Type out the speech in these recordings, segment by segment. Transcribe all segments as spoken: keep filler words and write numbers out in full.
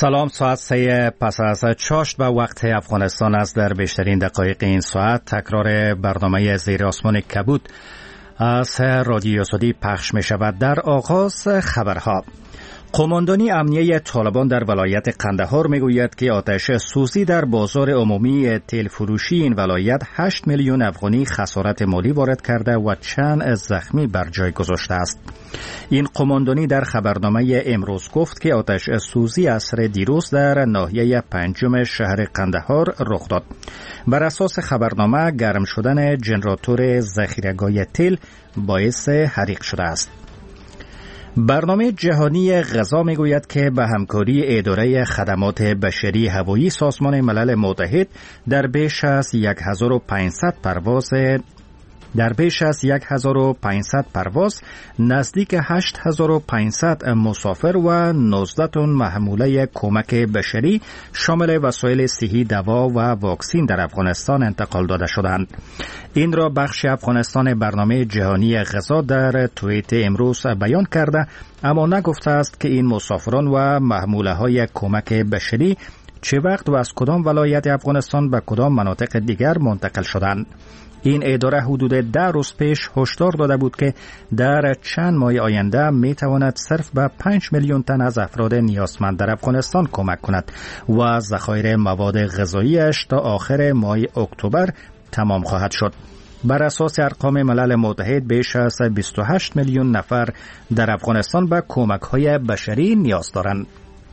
سلام، ساعت سه پس از چاشت به وقت افغانستان است. در بیشترین دقایق این ساعت تکرار برنامه زیر آسمان کبود از رادیو سعودی پخش می شود. در آغاز خبرها، قماندانی امنیه طالبان در ولایت قندهار می گوید که آتش سوزی در بازار عمومی تیل فروشی این ولایت هشت میلیون افغانی خسارت مالی وارد کرده و چند زخمی بر جای گذاشته است. این قماندانی در خبرنامه امروز گفت که آتش سوزی عصر دیروز در ناحیه پنجم شهر قندهار رخ داد. بر اساس خبرنامه گرم شدن جنراتور ذخیره‌گاه تیل باعث حریق شده است. برنامه جهانی غذا میگوید که به همکاری اداره خدمات بشری هوایی سازمان ملل متحد در بیش از هزار و پانصد پرواز در بیش از هزار و پانصد پرواز نزدیک هشت هزار و پانصد مسافر و نوزده تن محموله کمک بشری شامل وسایل صحی، دوا و واکسین در افغانستان انتقال داده شدند. این را بخش افغانستان برنامه جهانی غذا در توییت امروز بیان کرده، اما نگفته است که این مسافران و محموله های کمک بشری چه وقت و از کدام ولایت افغانستان به کدام مناطق دیگر منتقل شدند. این اداره حدود ده روز پیش هشدار داده بود که در چند ماه آینده می تواند صرف به پنج میلیون تن از افراد نیازمند در افغانستان کمک کند و ذخایر مواد غذاییش تا آخر ماه اکتبر تمام خواهد شد. بر اساس ارقام ملل متحد بیش از بیست و هشت میلیون نفر در افغانستان به کمک‌های بشری نیاز دارند.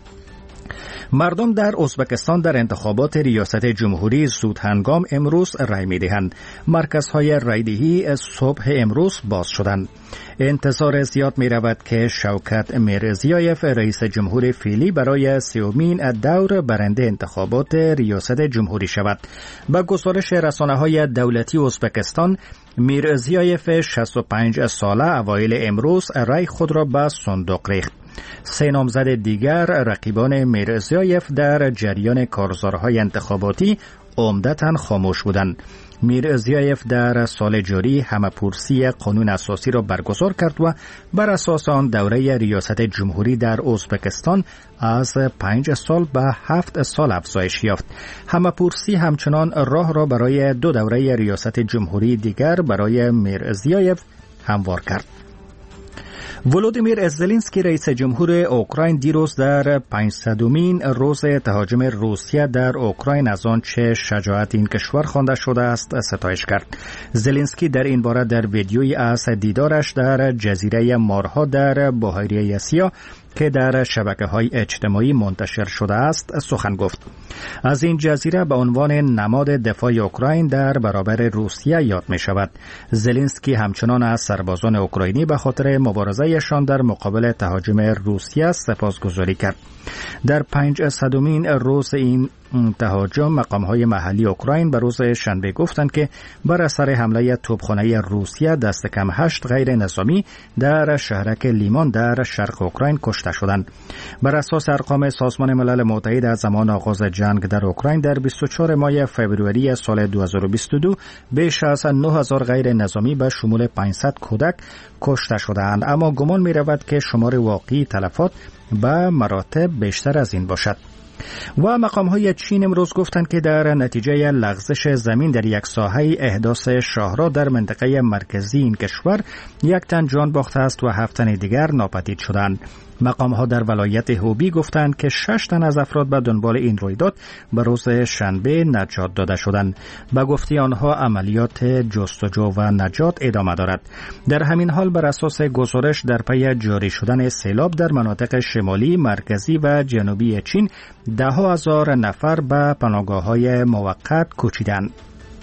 مردم در ازبکستان در انتخابات ریاست جمهوری زود هنگام امروز رای می دهند. مرکزهای رایدهی صبح امروز باز شدند. انتظار زیاد می رود که شوکت میرزیایف رئیس جمهور فعلی برای سومین دور برنده انتخابات ریاست جمهوری شود. با گزارش رسانه‌های دولتی ازبکستان، میرزیایف شصت و پنج ساله اوایل امروز رای خود را به صندوق ریخت. سه نامزد دیگر رقیبان میرزیایف در جریان کارزارهای انتخاباتی عمدتاً خاموش بودند. میرزیایف در سال جاری همه‌پرسی قانون اساسی را برگزار کرد و بر اساس آن دوره ریاست جمهوری در ازبکستان از پنج سال به هفت سال افزایش یافت. همه‌پرسی همچنان راه را برای دو دوره ریاست جمهوری دیگر برای میرزیایف هموار کرد. ولودیمیر زلنسکی رئیس جمهور اوکراین دیروز در پانصدمین روز تهاجم روسیه در اوکراین از آنچه شجاعت این کشور خوانده شده است ستایش کرد. زلنسکی در این باره در ویدیویی از دیدارش در جزیره مارها در بحیره سیاه که در شبکه‌های اجتماعی منتشر شده است سخن گفت. از این جزیره به عنوان نماد دفاع اوکراین در برابر روسیه یاد می شود. زلنسکی همچنان از سربازان اوکراینی به خاطر مبارزه‌شان در مقابل تهاجم روسیه سپاسگزاری کرد. در پنجصدمین روز این تهاجم مقام‌های محلی اوکراین به روز شنبه گفتند که بر اثر حمله توپخانه روسیه دست کم هشت غیر نظامی در شهرک لیمان در شرق اوکراین کشته شدند. بر اساس ارقام سازمان ملل متحد از زمان آغاز جنگ در اوکراین در بیست و چهارم ماه فوریه سال دو هزار و بیست و دو بیش از نه هزار غیر نظامی به شمول پانصد کودک کشته شدند، اما گمان می رود که شمار واقعی تلفات به مراتب بیشتر از این باشد. و مقام‌های چین امروز گفتند که در نتیجه لغزش زمین در یک ساحه احداث شاهراه در منطقه مرکزی این کشور یک تن جان باخته است و هفت تن دیگر ناپدید شدند. مقام‌ها در ولایت هوبی گفتند که شش تن از افراد به دنبال این رویداد به روز شنبه نجات داده شدند. به گفته آنها عملیات جستجو و نجات ادامه دارد. در همین حال بر اساس گزارش در پی جاری شدن سیلاب در مناطق شمالی، مرکزی و جنوبی چین ده ها هزار نفر به پناهگاه‌های موقت کوچیدند.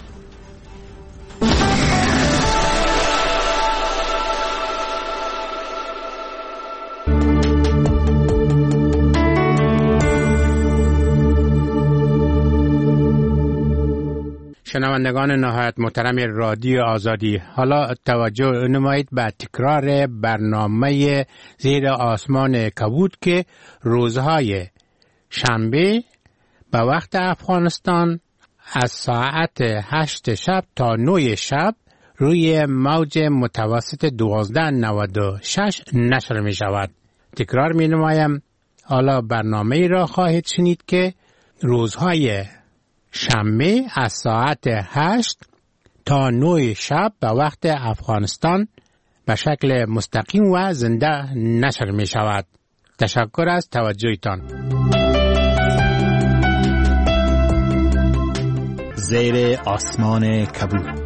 شنوندگان نهایت محترم رادیو آزادی، حالا توجه نمایید به تکرار برنامه زیر آسمان کبود که روزهای شنبه به وقت افغانستان از ساعت هشت شب تا نه شب روی موج متوسط دوازده نود و شش نشر می شود. تکرار می نمایم حالا برنامه را خواهید شنید که روزهای شنبه از ساعت هشت تا نه شب به وقت افغانستان به شکل مستقیم و زنده نشر می شود. تشکر از توجهتان. زیر آسمان کبود.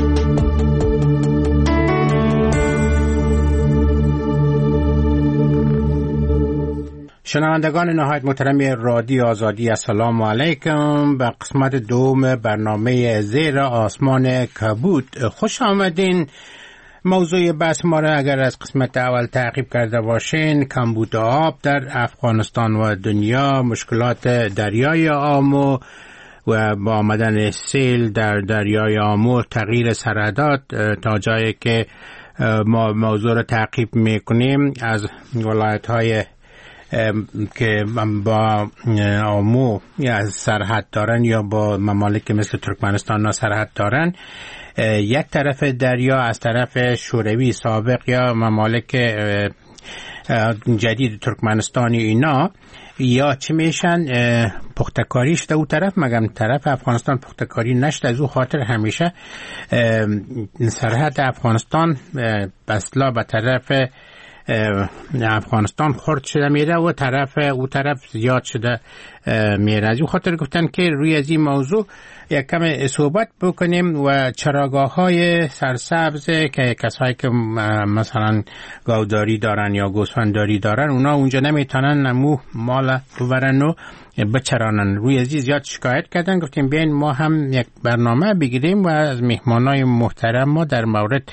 شنوندگان نهایت محترم رادیو آزادی، السلام علیکم. به قسمت دوم برنامه زیر آسمان کبود خوش آمدین. موضوع بحث ما را اگر از قسمت اول تعقیب کرده باشین، کمبود آب در افغانستان و دنیا، مشکلات دریای آمو و با آمدن سیل در دریای آمو، تغییر سرحدات، تا جایی که ما موضوع را تعقیب میکنیم از ولایت های که با آمو یا سرحد دارن یا با ممالک مثل ترکمنستان سرحد دارن، یک طرف دریا از طرف شوروی سابق یا ممالک جدید ترکمنستانی اینا یا چی میشن پختکاریش در اون طرف، مگم طرف افغانستان پختکاری نشد. از اون خاطر همیشه سرحد افغانستان بسلا به طرف افغانستان خرد شده میره و طرف او طرف زیاد شده میره. از اون خاطر گفتن که روی از این موضوع یک کم صحبت بکنیم و چراگاه های سرسبز که کسایی که مثلا گاوداری دارن یا گوسفندداری دارن، اونا اونجا نمیتونن نمو مال ببرن و بچرانن. روی از این زیاد شکایت کردن. گفتیم بیاین ما هم یک برنامه بگیریم و از مهمانای محترم ما در مورد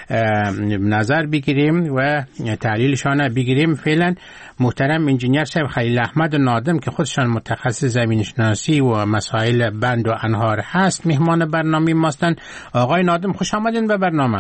نظر بگیریم و تحلیلشان بگیریم. فعلا محترم انجینیر صاحب خلیل احمد نادم که خودشان متخصص زمین شناسی و مسائل بند و انهار هست مهمان برنامه ماستن. آقای نادم خوش آمدین به برنامه.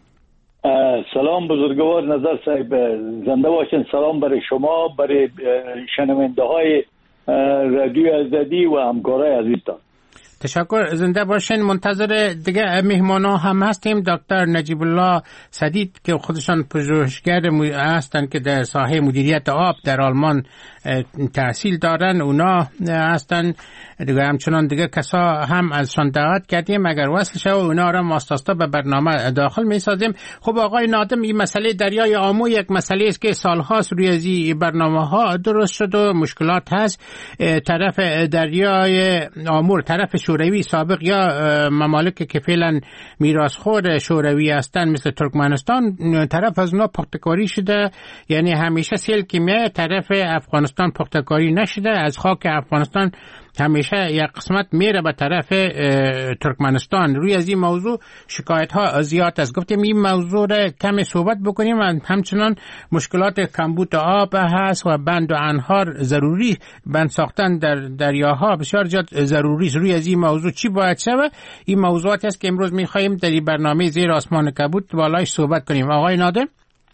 سلام بزرگوار نظر صاحب، زنده باشین. سلام برای شما، برای شنونده های رادیو آزادی و همکارای عزیزتان. تشکر، زنده باشین. منتظر دیگه مهمان ها هم هستیم. دکتر نجیب الله سدید که خودشان پژوهشگر هستند که در ساحه مدیریت آب در آلمان تحصیل دارن، اونا هستن دیگه. همچنان دیگه کسا هم ازشان دعوت کردیم، اگر وصل شد اونا را ماستاستا به برنامه داخل می سازیم. خب آقای نادم، این مسئله دریای آمو یک مسئله است که سالهاست روی از این برنامه ها درست شد و مشکلات هست. طرف دریای آمو، طرف شوروی سابق یا ممالک که فعلا میراثخور شوروی هستند مثل ترکمنستان، طرف از اونا پختکاری شده. یعنی همیشه سیل که میاد طرف افغانستان پختکاری نشده. از خاک افغانستان همیشه یک قسمت میره به طرف ترکمنستان. روی از این موضوع شکایت ها زیاد است. گفتیم این موضوع را کمی صحبت بکنیم. همچنان مشکلات کمبود آب هست و بند و انهار ضروری، بند ساختن در دریاها بسیار زیاد ضروری است. روی از این موضوع چی باید شود؟ این موضوعات است که امروز میخواهیم در این برنامه زیر آسمان کبود بالایش صحبت کنیم. آقای نادم.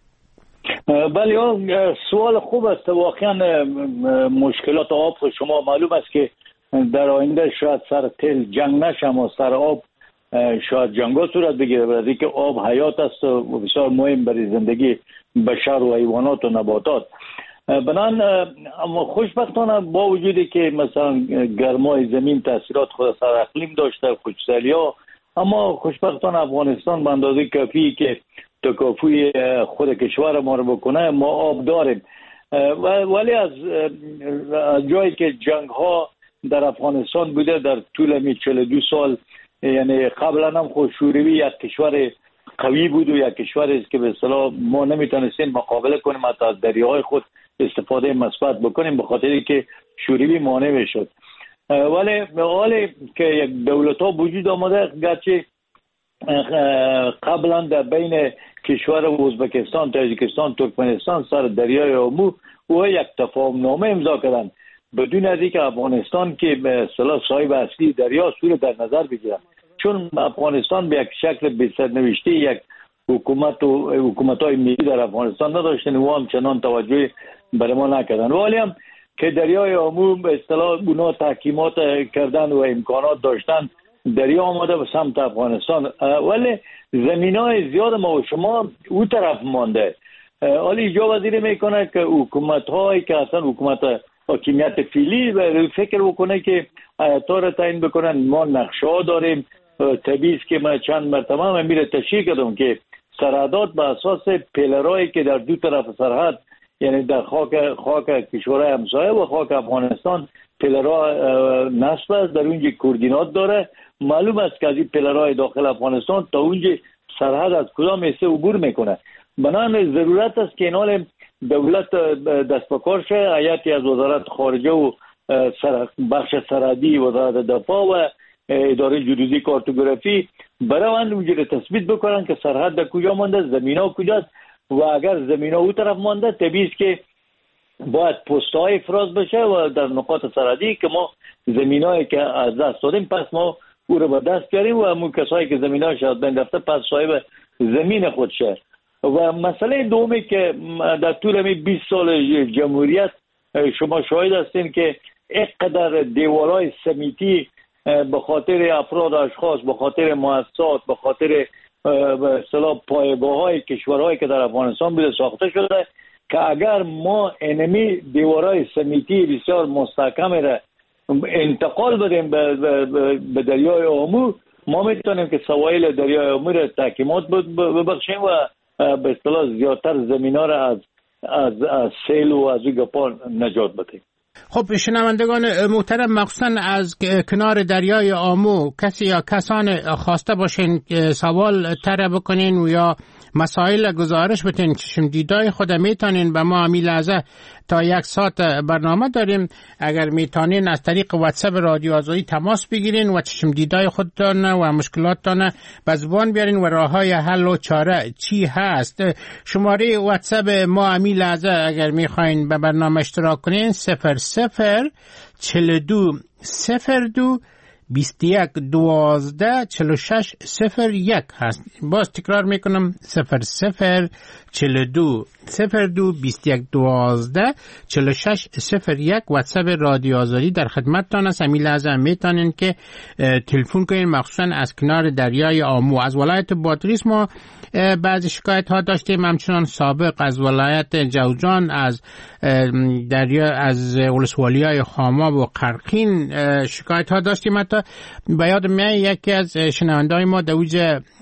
بله، سوال خوب است. واقعا مشکلات آب شما معلوم است که در آینده شاید سر تل جنگ نشه، اما سر آب شاید جنگا صورت بگیره، برای که آب حیات است و بسیار مهم برای زندگی بشر و حیوانات و نباتات. بنان اما خوشبختانه با وجودی که مثلا گرمای زمین تاثیرات خود سر اقلیم داشته، خشکسالی ها، اما خوشبختانه افغانستان به اندازه کافی که تکافی خود کشور ما رو بکنه ما آب داریم. ولی از جایی که جنگ ها در افغانستان بوده در طول می چهل و دو سال، یعنی قبلا هم خود شوروی یک کشور قوی بود و یک کشور است که به اصطلاح ما نمیتونستیم مقابله کنیم، حتی از دریاهای خود استفاده مثبت بکنیم به خاطری که شوروی مانع میشد. ولی حالی که یک دولت ها وجود آمده، گرچه قبلا در بین کشور ازبکستان، تاجیکستان، ترکمنستان سر دریای آمو و یک تفاهم نامه امضا کردند بدون از اینکه افغانستان که به اصطلاح صاحب اصلی دریا سور در نظر بگیرد، چون افغانستان به یک شکل بی سرنوشته یک حکومت و حکومت‌های ملی در افغانستان نداشتن و هم چنان توجه برای ما نکردن. ولی هم که دریای آمو به اصطلاح اونا تحکیمات کردن و امکانات داشتن، دریا آمده به سمت افغانستان، ولی زمینای زیاد ما و شما او طرف مانده. حالی اینجا وزیر میکنه که حکومت هایی که اصلا حکومت حاکمیت فعلی فکر بکنه که آیتا را تعیین بکنن. ما نقشه ها داریم، طبیعی است که من چند مرتبه میره تشریح کردم که سرحدات به اساس پیلرایی که در دو طرف سرحد، یعنی در خاک خاک کشورهای همسایه و خاک افغانستان پیلرها نصب است، در اونجا کوردینات داره. معلوم است که از این پیلرهای داخل افغانستان تا اونجا سرحد از کدام حصه عبور میکنه. بنابراین ضرورت است که اینال دولت دست به کار شه، هیئتی از وزارت خارجه و بخش سرحدی وزارت دفاع و اداره جیولوژی کارتوگرافی برای اونجا تثبیت بکنن که سرحد در کجا مانده، زمینا کجاست و اگر زمینا اون طرف مانده طبیعی است که باید پست‌های افراز بشه و در نقاط سرحدی که ما زمینایی که از دست دادیم پس ما او رو به دست بیاریم و همون کسایی که زمیناش از بین رفته پس صاحب زمین خود شه. و مسئله دومی که در طول همین بیست سال جمهوریت شما شاهد هستین که اینقدر دیوارهای سمیتی به خاطر افراد اشخاص، به خاطر مؤسسات، به خاطر به اصطلاح پایگاه‌های کشورهایی که در افغانستان بوده ساخته شده که اگر ما انمی دیوارهای سمیتی بسیار مستحکم را انتقال بدیم به, به, به دریای آمو، ما میتونیم که سواحل دریای آمو را تحکیمات ببخشیم و به اصطلاح زیادتر زمینا را از از از سیل و از گپا نجات بدیم. خب شنوندگان محترم، مخصوصا از کنار دریای آمو کسی یا کسان خواسته باشین سوال طرح بکنین و یا مسائل گزارش بتین چشم دیدای خود میتونین به ما همین لحظه تا یک ساعت برنامه داریم. اگر میتونین از طریق واتساپ رادیو آزادی تماس بگیرین و چشم دیدای خودتان و مشکلاتتان به زبان بیارین و راههای حل و چاره چی هست. شماره واتساپ ما همین لحظه اگر میخواین به برنامه اشتراک کنین صفر صفر چهل و دو صفر دو بیست و یک دوازده چهل و شش صفر یک هست. باز تکرار میکنم صفر صفر چهل و دو صفر دو بیست و یک دوازده چهل و شش صفر یک واتساپ رادیو آزادی در خدمتتان است. همین لحظه میتونین که تلفن کنین، مخصوصا از کنار دریای آمو. از ولایت بادغیس ما بعضی شکایت ها داشتیم، همچنان سابق از ولایت جوزجان، از دریا، از ولسوالیای خاماب و قرقین شکایت ها داشتیم. حتی به یاد میاد یکی از شنونده‌های ما دوج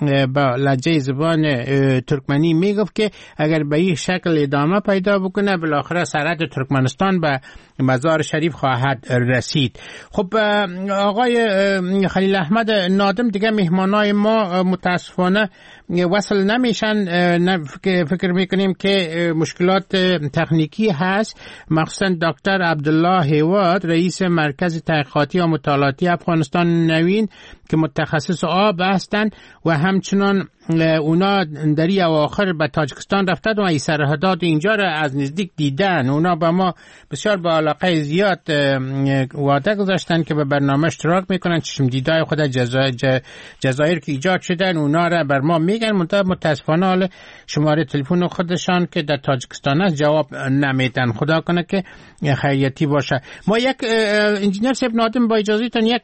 با لهجه زبان ترکمنی میگفت که اگر به این شکل ادامه پیدا بکنه بالاخره سرحد ترکمنستان به مزار شریف خواهد رسید. خب آقای خلیل احمد نادم، دیگه مهمانای ما متاسفانه وصل نمیشن. فکر میکنیم که مشکلات تکنیکی هست. مخصوصا دکتر عبدالله هیواد رئیس مرکز تحقیقاتی و مطالعاتی افغانستان نوین که متخصص آب هستند و همچنان اونا در این اواخر به تاجیکستان رفتند و این سرحدات اینجا را از نزدیک دیدن. اونا با ما بسیار با علاقه زیاد وعده گذاشتن که به برنامه اشتراک میکنن. چشم دیدای خود جزایر, جزایر که ایجاد شدن اونا را بر ما میگن. متاسفانه حال شماره تلفن خودشان که در تاجیکستان است جواب نمیدن. خدا کنه که خیریتی باشه. ما یک انجینر صاحب نادم با اجازهتون یک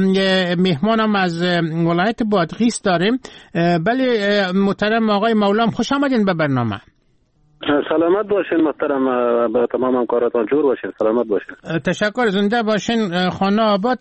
مهمانم از ولایت بادغیس داریم. بله محترم آقای مولام، خوش آمدین به برنامه. سلامت باشین محترم، به تمام همکاراتان جور باشین، سلامت باشین. تشکر، زنده باشین خانه آباد.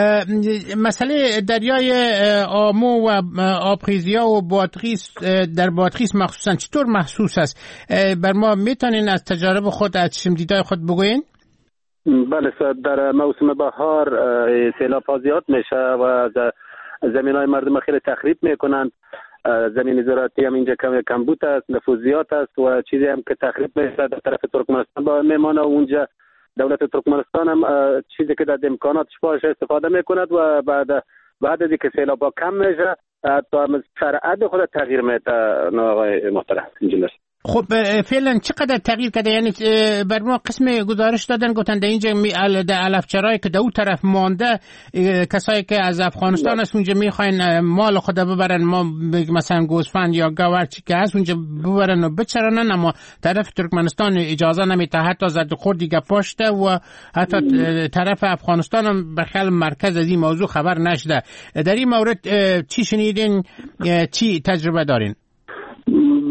مسئله دریای آمو و آبخیزیا و بادغیس، در بادغیس مخصوصا چطور محسوس است؟ بر ما میتونین از تجارب خود، از چشم دیدای خود بگوین؟ بله، در موسم بهار سیلاب زیاد میشه و زمینای مردم خیلی تخریب میکنند. زمین زراعتی هم اینجا کم کمبود است، نفوذیات است و چیزی هم که تخریب میشه در طرف ترکمنستان با میمانه. اونجا دولت ترکمنستان هم چیزی که در امکاناتش باشه استفاده میکند و بعد بعد از اینکه سیلاب کم میشه تا سرعت خود تغییر میده. آقای محترم انجینر، خب فعلا چقدر تغییر کرده؟ یعنی بر ما قسم گزارش دادن گفتن در اینجا در علفچرایی که در اون طرف مانده کسایی که از افغانستان است اونجا میخواین مال خود ببرن، ما مثلا گوسفند یا گاور چی که هست اونجا ببرن و بچرانن، اما طرف ترکمنستان اجازه نمیده، حتی زد خوردی گپاشته و حتی طرف افغانستان هم بخل مرکز از این موضوع خبر نشده. در این مورد چی شنیدین؟ چی تجربه دارین؟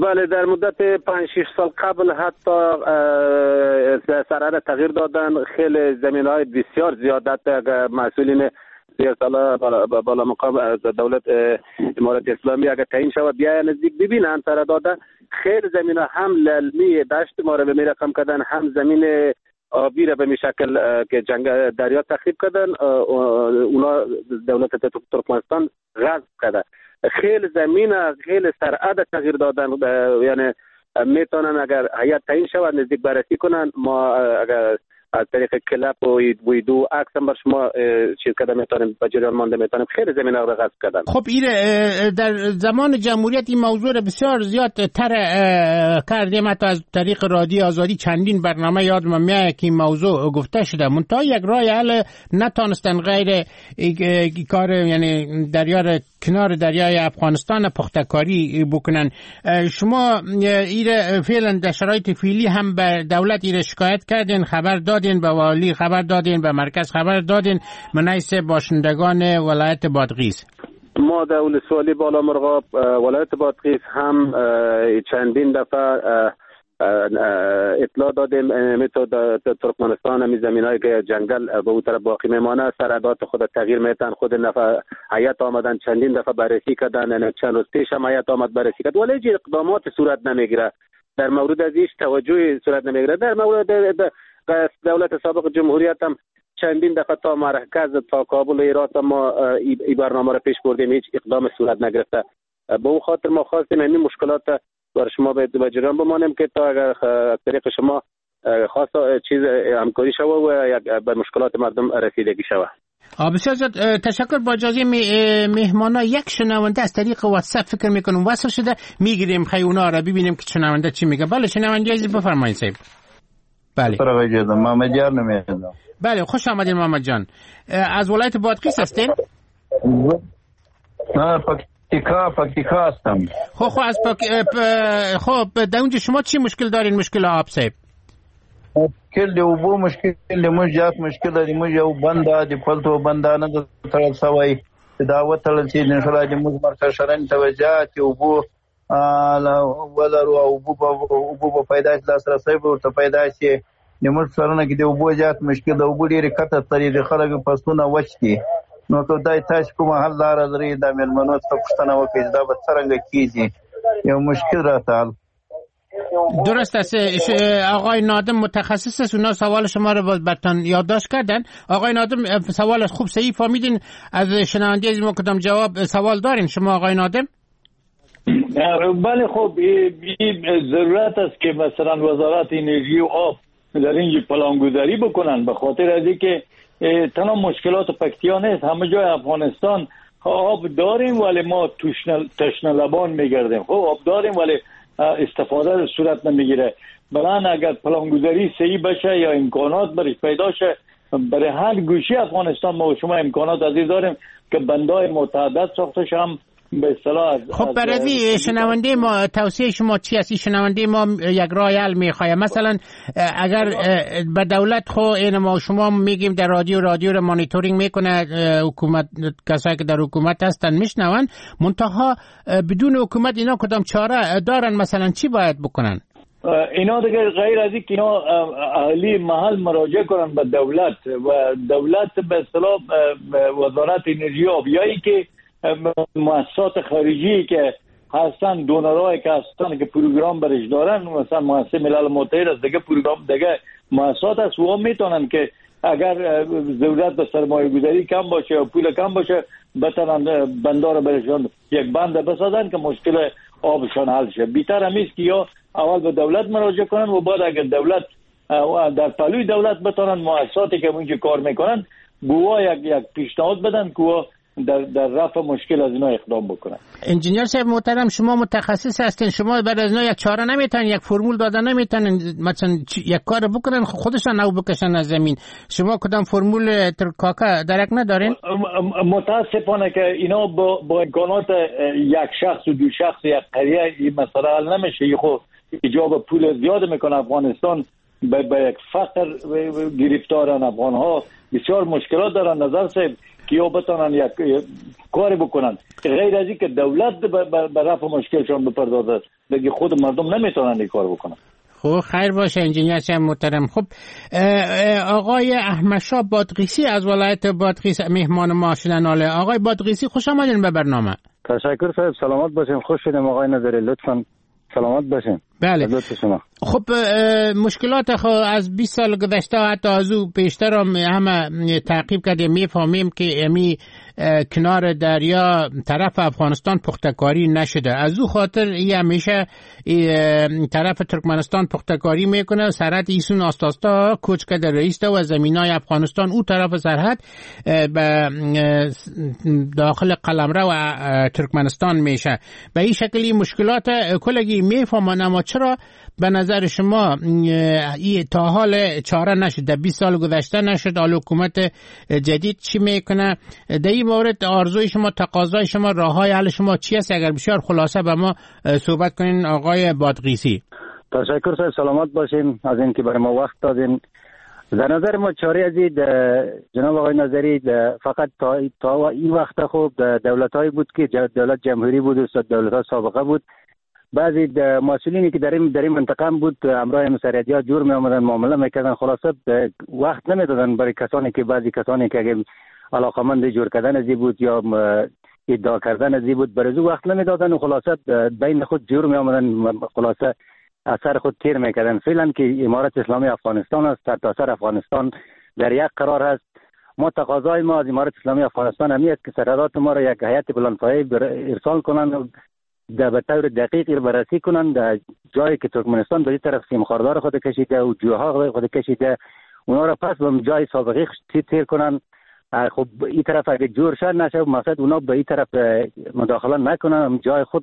بله، در مدت پنج شش سال قبل حتی سرانه تغییر دادن. خیلی زمینهای بسیار زیادت مسئولین زیر سالا بالا مقام دولت امارت اسلامی اگر تعیین شود بیای نزدیک ببینن سر داده. خیلی زمین هم للمی دشت ما را به می رقم کردن، هم زمین آبی را به می شکل که جنگ دریا تخریب کردن. اونا دولت ترکمنستان غصب کرده. خیلی زمین خیلی سرعت تغییر دادن. یعنی میتونن اگر هیئت تعیین شود نزدیک بررسی کنن. ما اگر از طریق کلپ و ویدو عکس هم بر شما چیز کرده میتونیم به جریان مانده میتونیم. خیلی زمین را غصب کردن. خب ایره در زمان جمهوریت این موضوع را بسیار زیاد تر کردیم. حتی از طریق رادیو آزادی چندین برنامه یادم میاد که این موضوع گفته شده. منتها یک راه حل نتونستن غیر کار یعنی دریا کنار دریای افغانستان پختکاری بکنن. شما ایره فعلا در شرایط فعلی هم به دولت ایره شکایت کردین، خبر دادین، به والی خبر دادین، به مرکز خبر دادین منیس باشندگان ولایت بادغیس؟ ما در ولسوالی بالا مرغاب ولایت بادغیس هم چندین دفعه اطلاع دادیم. میتو ترکمنستان همی زمین های که جنگل به اون طرف باقی میمانه سرعدات خود تغییر میتن. خود نفع حیات آمدن چندین دفعه بررسی کردن. چند روز پیش هم حیات آمد بررسی کرد ولی هیچ اقدامات صورت نمیگیره. در مورد از هیچ توجهی صورت نمیگیره. در مورد دولت سابق جمهوریت هم چندین دفعه تا مرکز تا کابل ایرات ما ای برنامه را پیش بردیم، هیچ اقدام صورت نگرفته. به اون خاطر ما خواستیم این مشکلات برای شما به جریان بمانیم که تا اگر از طریق شما خاص چیز همکاری شود و به مشکلات مردم رسیدگی شود. بسیار زیاد تشکر. با اجازه مهمانا یک شنونده از طریق واتساپ فکر میکنم وصل شده، میگیریم خیلی اونا را ببینیم که شنونده چی میگه. بله شنونده عزیز بفرمایید صاحب. بله محمد جان نمیدونم. بله خوش آمدید محمد جان. از ولایت بادغیس هستین؟ نه پکتیکا پکتیکا هستم. خب خب از پک... خب در اونجا شما چی مشکل دارین؟ مشکل آب صاحب؟ مشکل دی اوبو مشکل دی موږ جات مشکل دی موږ یو بنده دی پلتو بندانه د تړل سوی دا وتړل چې ان شاء الله د موږ مرکز شرن توجهات اوبو ولرو اوبو اوبو په پیدائش لاسرسي ورته پیدا شي. د موږ سرونه کې د اوبو جات مشکل د اوبو ډیره کته طریقې خلک پسونه وچتي. نو که دای تاسو کوم حل لار لري د ملمنو څخه پوښتنه وکړئ دا به څنګه کیږي. یو مشکل راته. درست است. آقای نادم متخصص است، اونا سوال شما رو براتون یادداشت کردن. آقای نادم سوال خوب صحیح فهمیدین. از شنونده از ما کدام جواب سوال دارین شما آقای نادم؟ بله خب این ضرورت است که مثلا وزارت انرژی و آب در اینجا پلانگذاری بکنن، به خاطر از اینکه تنها مشکلات پکتیا نیست، همه جای افغانستان آب داریم ولی ما تشنه لبان میگردیم. خب آب داریم ولی استفاده صورت نمیگیره. بلان اگر پلانگذاری صحیح بشه یا امکانات برش پیدا شه برای هر گوشه افغانستان ما و شما امکانات عزیز داریم که بندای متعدد ساخته شم به اصطلاح. خب برای شنونده ما توصیه شما چی است؟ شنونده ما یک راه حل میخواد. مثلا اگر به دولت خو این ما شما میگیم در رادیو رادیو رو مانیتورینگ میکنه حکومت، کسایی که در حکومت هستن میشنون، منتها بدون حکومت اینا کدام چاره دارن؟ مثلا چی باید بکنن؟ اینا دیگه غیر از اینکه اینا اهلی محل مراجعه کنن به دولت و دولت به اصطلاح وزارت انرژی آبیایی که مؤسسات خارجی که هستن، دونرهای که هستن که پروگرام برش دارن، مثلا مؤسسه ملل متحد از دیگه پروگرام دیگه مؤسسات هست و هم میتونن که اگر ضرورت به سرمایه گذاری کم باشه یا پول کم باشه بتونن بندار برشان یک بند بسازن که مشکل آبشان حل شه. بیتر همیست که یا اول به دولت مراجعه کنن و بعد اگر دولت در پلوی دولت بتونن مؤسساتی که اونجا کار میکنن گواه یک یک پیشنهاد بدن که در در رفع مشکل از اینا اقدام بکنن. انجینیر صاحب محترم شما متخصص هستین، شما بعد از اینا یک چاره نمیتونن، یک فرمول دادن نمیتونن مثلا یک کار بکنن خودشان او بکشن از زمین؟ شما کدام فرمول ترکاکا درک ندارین؟ متاسفانه که اینا با با امکانات یک شخص و دو شخص یک قریه این مسئله حل نمیشه. خب ایجاب پول زیاد میکنه. افغانستان به یک فقر گرفتارن، افغان ها بسیار مشکلات دارن. نظر صاحب که یا بتونن یک کاری بکنن غیر از این که دولت به رفع مشکلشون بپردازه دیگه خود مردم نمیتونن این کار بکنن. خب خیر باشه انجینیر شاه محترم. خب آقای احمدشاه بادغیسی از ولایت بادغیس مهمان ما شدن. آقای بادغیسی خوش آمدین به برنامه. تشکر صاحب، سلامت باشین. خوش شدیم آقای نظری، لطفاً سلامت باشین. بله. لطف شما. خب مشکلات خو از بیست سال گذشته حتی از او بیشتر هم همه تعقیب کردیم، میفهمیم که امی کنار دریا طرف افغانستان پختکاری نشده. از او خاطر ای همیشه ای طرف ترکمنستان پختکاری میکنه. سرحد ایسون آستاستا کوچ کرده رئیس و زمینای افغانستان او طرف سرحد به داخل قلمرو و ترکمنستان میشه. به این شکلی مشکلات کلگی میفهمن. اما چرا به نظر شما ای تا حال چاره نشده؟ بیست سال گذشته نشد. حالا حکومت جدید چی میکنه؟ در این مورد آرزوی شما، تقاضای شما، راههای حل شما چی است؟ اگر بسیار خلاصه به ما صحبت کنین آقای بادغیسی. تشکر صاحب، سلامت باشین از اینکه برای ما وقت دادین. در نظر ما چاره از جناب آقای نظری فقط تا, تا این وقت خوب دولت‌هایی بود که دولت جمهوری بود و دولت‌ها سابقه بود. بعضی مسئولینی که در این در این منطقه بود همراه مساریات‌ها جور می آمدن معامله میکردن. خلاصه وقت نمیدادن برای کسانی که بعضی کسانی که اگه علاقمند جور کردن ازی بود یا ادعا کردن ازی بود برای وقت نمیدادن و خلاصه بین خود جور می آمدن، خلاصه اثر خود تیر میکردن. فعلا که امارت اسلامی افغانستان است، سرتاسر افغانستان در یک قرار است. ما تقاضای ما از امارت اسلامی افغانستان همی است که سرحدات ما را یک هیئت بلندپایه ارسال کنند و در به طور دقیق بررسی کنند. در جایی که ترکمنستان به این طرف سیم خاردار خود کشیده و جوها خود کشیده اونا را پس به جای سابقی تیر کنند. خب این طرف اگه جور شد نشه مقصد اونا به این طرف مداخله نکنن، جای خود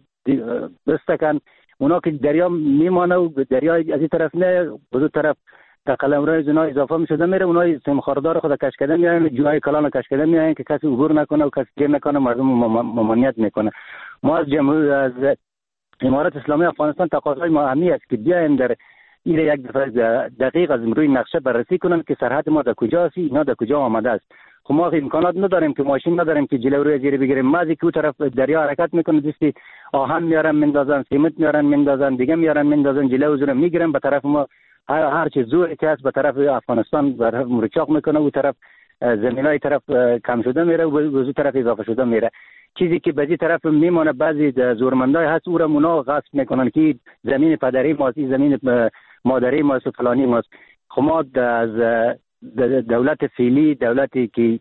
بستکن. اونا که دریا میمانه و دریا از این طرف نه به دو طرف تا قلمرو زنا اضافه میشده میره. اونا سیم خاردار خود کش کردن میان، جای کلان کش کردن میان که کسی عبور نکنه و کسی گیر نکنه، مردم ممانعت میکنه. ما از جمهوری از امارت اسلامی افغانستان تقاضای ما همی است که بیاین در این یک دفعه دقیق از روی نقشه بررسی کنن که سرحد ما در کجا است، اینا در کجا آمده است. خب ما امکانات نداریم که ماشین نداریم که جلو روی زیر بگیریم. مازی که اون طرف دریا حرکت میکنه دستی آهن میارن میندازن، سیمنت میارن میندازن، دیگه میارن میندازن، جلو زور میگیرن به طرف ما. هر هر چه زوری که است به طرف افغانستان بر مرچاق میکنه، اون طرف زمینای طرف کم شده میره و به اون طرف اضافه شده میره. چیزی که به این طرف میمونه بعضی زورمندای هست او را مونا غصب میکنن که زمین پدری ماست، زمین مادری ماست و فلانی ماست. خب ما از دولت فعلی، دولتی که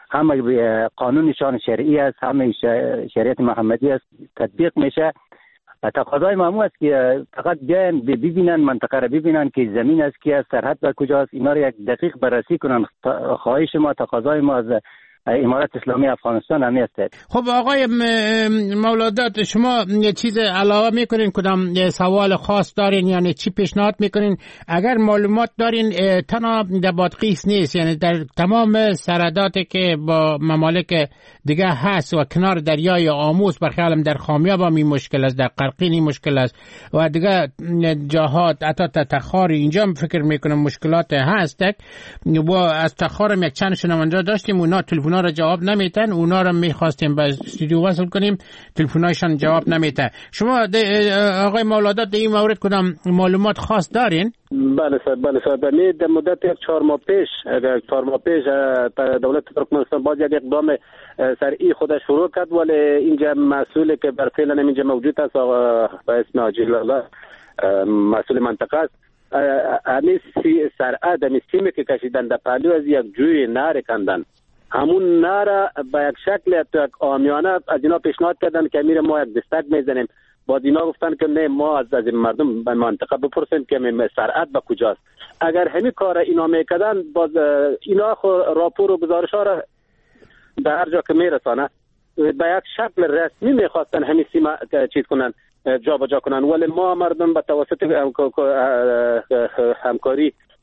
همه قانونشان شرعی است، همه شریعت محمدی است تطبیق میشه. تقاضای ما است که فقط بیاین ببینن منطقه را، ببینن که زمین است که از سرحد به کجاست، اینا را یک دقیق بررسی کنن. خواهش ما، تقاضای ما از امارت اسلامی افغانستان همی است. خب آقای مولادات، شما یه چیز علاوه میکنین؟ کدام سوال خاص دارین؟ یعنی چی پیشنهاد میکنین؟ اگر معلومات دارین تنها در بادغیس نیست، یعنی در تمام سرحداتی که با ممالک دیگه هست و کنار دریای آموز برخیالم در خامیاب هم این مشکل است، در قرقین این مشکل است و دیگه جاهات حتی تخار اینجا فکر میکنم مشکلات هست. و از تخارم یک چند شنونده داشتیم، اونا تلفن را جواب نمیتن، اونا را میخواستیم به استودیو وصل کنیم، تلفنایشان جواب نمیتن. شما آقای مولادات در این مورد کدام معلومات خاص دارین؟ بله سر بله سر در در مدت یک چهار ماه پیش چهار ماه پیش دولت ترکمنستان باز یک اقدام سریع خودش شروع کرد، ولی اینجا مسئولی که بر فعلا اینجا موجود است به اسم عاجل الله مسئول منطقه است، همین سرعت همین سیمی که کشیدن در پهلو از یک جوی نهر کندن، همون نهر به یک شکل یک عامیانه از اینا پیشنهاد کردن که امیر ما یک دستک میزنیم. باز اینا گفتن که نه، ما از از مردم به منطقه بپرسیم که سرعت به کجاست. اگر همین کار اینا میکردن باز اینا خو راپور و گزارش ها را به هر جا که میرسانه به یک شکل رسمی میخواستن همین سیما چیز کنن، جا بجا کنن، ولی ما مردم به توسط همکاری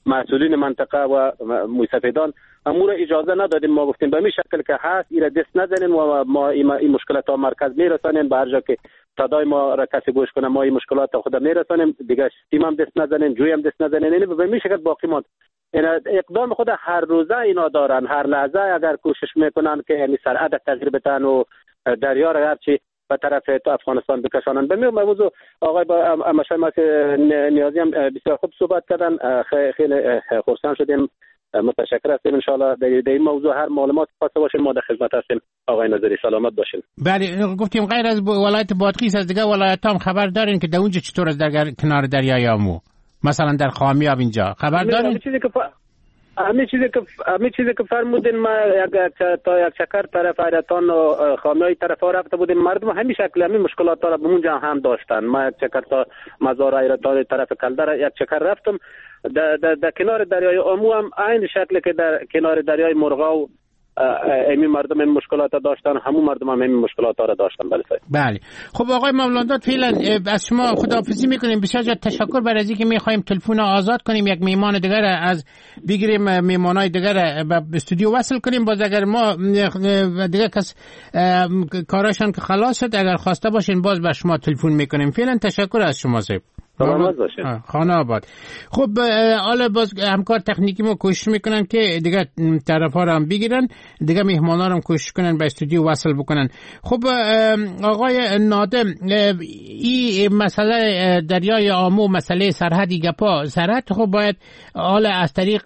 مسئولین منطقه و موسفیدان امور اجازه ندادیم. ما گفتیم به این شکل که هست ایره دست نزنین و ما این مشکلات ها مرکز میرسانیم، به هر جا که صدای ما را کسی گوش کنه ما این مشکلات خود میرسانیم، دیگه سیم هم دست نزنین، جوی هم دست نزنین. یعنی به این شکل باقی ماند. این اقدام خود هر روزه اینا دارن، هر لحظه اگر کوشش میکنن که یعنی سرعت تغییر بدن و دریا را هرچی به طرف افغانستان بکشانن. به موضوع آقای با مشایخ نیازی هم بسیار خوب صحبت کردن، خیلی خرسند شدیم، متشکر هستیم. ان شاء الله در این موضوع هر معلومات خواسته باشین ما در خدمت هستیم. آقای نظری سلامت باشین. بله گفتیم غیر از ولایت بادغیس از دیگه ولایت هم خبر دارین که در اونجا چطور است در کنار دریای آمو، مثلا در خامیاب اینجا خبر دارین؟ چیزی که همین چیزی که همین چیزی که فرمودین ما یک تا یک چکر طرف ایرتان و خامیای طرف رفته بودیم، مردم همین شکل همین مشکلات را به اونجا هم داشتن. ما یک چکر تا مزار ایرتان طرف کلدر یک چکر رفتم، در در کنار دریای آمو هم عین شکلی که در کنار دریای مرغاو همین مردم این مشکلات داشتن، همون مردم هم همین مشکلات را داشتن. بله بله. خب آقای مولانداد فعلا از شما خداحافظی میکنیم. بسیار زیاد تشکر برای اینکه میخوایم تلفن آزاد کنیم، یک میهمان دیگر از بگیریم، میهمانای دیگر به استودیو وصل کنیم. باز اگر ما دیگه کس کاراشون که خلاص شد اگر خواسته باشین باز به شما تلفن میکنیم. فعلا تشکر از شما صاحب. سلامت باشین. خانه آباد. خب حالا باز همکار تکنیکی ما کوشش میکنن که دیگه طرفا رو هم بگیرن، دیگه مهمانا رو هم کوشش کنن به استودیو وصل بکنن. خب آقای نادم، این مسئله دریای آمو، مسئله سرحدی گپا، سرحد خب باید حالا از طریق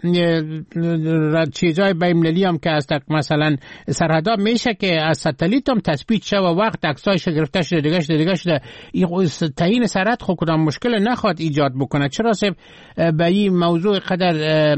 چیزای بین‌المللی هم که از مثلا سرحدها میشه که از ستلیت هم تثبیت شه و وقت عکسایش گرفته شده دیگه شده دیگه شده این تعیین سرحد خب کدام مشکل نخواد ایجاد بکنه. چرا سب به این موضوع قدر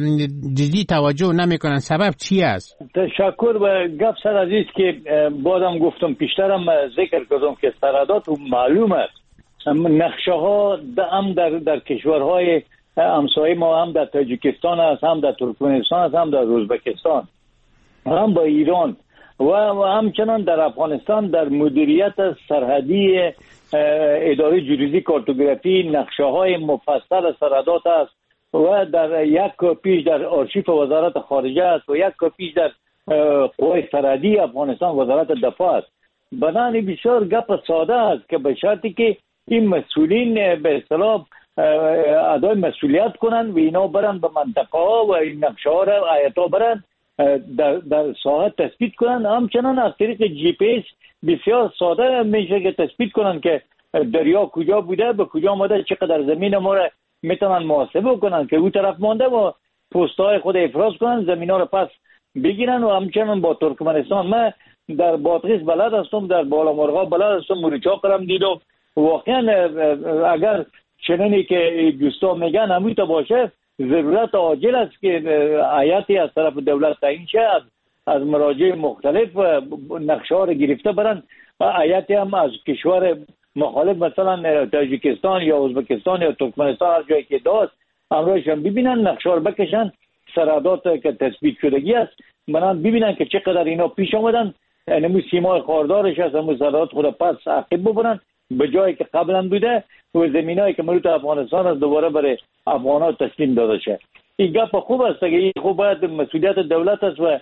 جدی توجه نمیکنن؟ سبب چی است؟ تشکر. و گپ سر عزیز که بازم گفتم پیشترم ذکر کردم که سرحدات معلوم است، نقشه ها هم در در کشورهای همسایه ما، هم در تاجیکستان است، هم در ترکمنستان است، هم در ازبکستان، هم با ایران و همچنان در افغانستان در مدیریت سرحدی اداره جیولوژی کارتوگرافی نقشه های مفصل سرحدات است و در یک کپیش در آرشیف وزارت خارجه است و یک کپیش در قوای سرحدی افغانستان وزارت دفاع است. بنابراین بسیار گپ ساده است که به شرطی که این مسئولین به اصطلاح ادای مسئولیت کنند و اینا برن به منطقه ها و این نقشه ها را آیت ها برن در در ساحت تثبیت کنند. همچنان از طریق جی پی اس بسیار ساده میشه که تثبیت کنند که دریا کجا بوده، به کجا آمده، چقدر زمین ما را میتونن محاسبه کنند که اون طرف مانده و پست های خود افراز کنند، زمین ها را پس بگیرن. و همچنان با ترکمنستان من در بادغیس بلد هستم، در بالا مرغا بلد هستم، موریچاق هم دیدم. واقعا اگر چنینی که دوستان میگن همیتا باشه، ضرورت عاجل است که هیئتی از طرف دولت تعیین شه، از از مراجع مختلف نقشه ها را گرفته برن و هیئتی هم از کشور مخالف مثلا تاجیکستان یا ازبکستان یا ترکمنستان هر جایی که داشت امروزش هم ببینن، نقشه ها بکشن، سرحدات که تثبیت شدگی است منان ببینن که چقدر اینا پیش آمدن، یعنی سیمای خاردارش هست، همون سرحدات خود پس عقب ببرن به جایی که قبلا بوده و زمینایی که مربوط افغانستان است دوباره برای افغان‌ها تسلیم داده شه. این گپ خوب است که این خوب باید مسئولیت دولت است و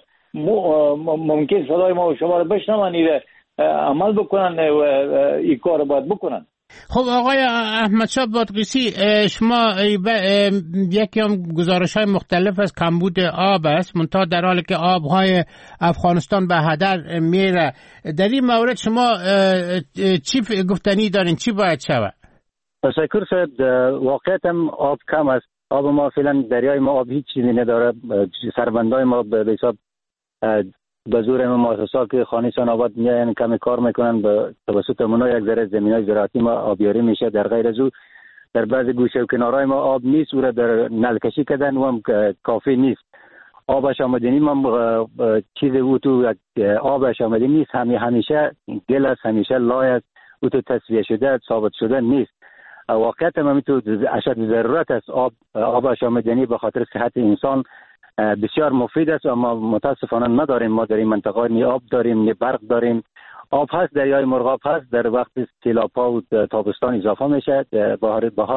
ممکن صدای ما و شما رو بشنون، عمل بکنن و این کار باید بکنن. خب آقای احمدشاه بادغیسی، شما یکی هم گزارش های مختلف از کمبود آب است، منتها در حالی که آبهای افغانستان به هدر میره، در این مورد شما چی گفتنی دارین؟ چی باید شود؟ تشکر صاحب. واقعیت هم آب کم است. آب ما فعلا دریای ما آب هیچ چیزی نداره. سربندای ما به حساب به زور مؤسسات که خانیشان آباد میاین کمی کار میکنن، به توسط اونا یک ذره زمینای زراعتی ما آبیاری میشه. در غیر از او در بعضی گوشه و کنارهای ما آب نیست، او را در نلکشی کردن و هم کافی نیست. آبش آمدنی ما چیز او تو آبش آمدنی نیست، همی همیشه گل است، همیشه لای است، او تو تصفیه شده ثابت شده نیست. واقعیت هم تو اشد ضرورت است. آب آبش آمدنی به خاطر صحت انسان بسیار مفید است، اما متاسفانه نداریم. ما در این منطقه نی آب داریم، نی برق داریم. آب هست، دریای مرغاب هست، در وقت سیلاب‌ها و تابستان اضافه میشه، بهار بهار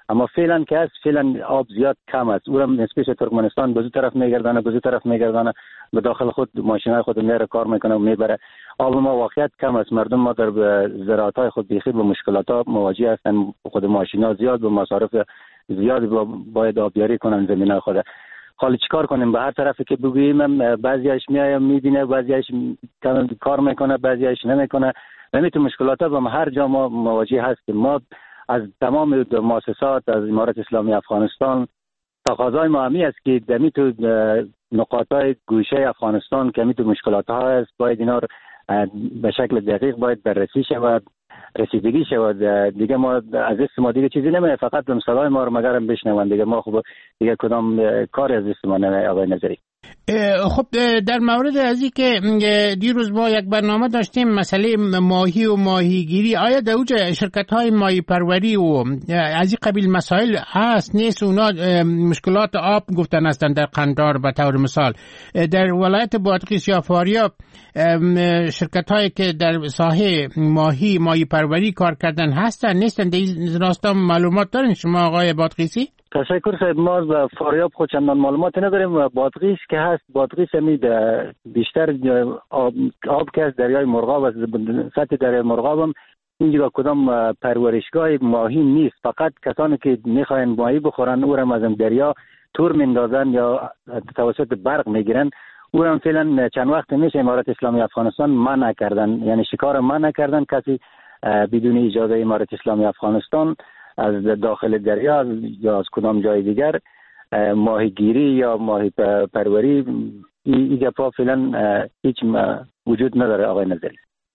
اما فعلا که هست فعلا آب زیاد کم است. او هم نسبت ترکمنستان به دو طرف میگردانه به دو طرف میگردانه به داخل خود ماشینای خود میره کار میکنه و میبره. آب ما واقعیت کم است. مردم ما در زراعت‌های خود بیخی به مشکلات مواجه هستن. خود ماشینا زیاد به مصارف زیاد باید آبیاری کنن زمینای خود. حالا چیکار کنیم؟ به هر طرفی که بگوییم بعضیاش میایم میبینه، بعضیاش کار میکنه، بعضیاش نمیکنه. نمیتون مشکلات با هر جا ما مواجه هستیم. ما از تمام مؤسسات از امارت اسلامی افغانستان تقاضای ما همی است که دمی تو نقاطهای گوشه افغانستان که می تو مشکلات ها است باید اینا به شکل دقیق باید بررسی شود، رسیدگی شود. دیگه ما از دست ما دیگه چیزی نمیه، فقط صدای ما رو مگرم بشنون دیگه. ما خب دیگه کدام کاری از دست ما نمیه. آقای نظری خب در مورد از این که دیروز ما یک برنامه داشتیم مسئله ماهی و ماهیگیری، آیا در اوج شرکت های ماهی پروری و از این قبیل مسائل هست نیست؟ اونا مشکلات آب گفتن هستن در قندار به طور مثال. در ولایت بادغیس یا فاریاب شرکت هایی که در ساحه ماهی ماهی پروری کار کردن هستن نیستن؟ در این راستا معلومات دارین شما آقای بادغیسی؟ تشکر صاحب. ما به فاریاب خود چندان معلومات نداریم. بادغیس که هست، بادغیس همی بیشتر آب, آب که از دریای مرغاب است. سطح دریای مرغاب هم اینجا کدام پرورشگاه ماهی نیست. فقط کسانی که میخواین ماهی بخورن او هم از دریا تور میندازن یا توسط برق میگیرن. او هم فعلا چند وقت میشه امارت اسلامی افغانستان منع کردن، یعنی شکار منع کردن. کسی بدون اجازه امارت اسلامی افغانستان از داخل دریا یا از کدام جای دیگر ماهیگیری یا ماهی پروری این گپا فعلا هیچ وجود نداره آقای نظری.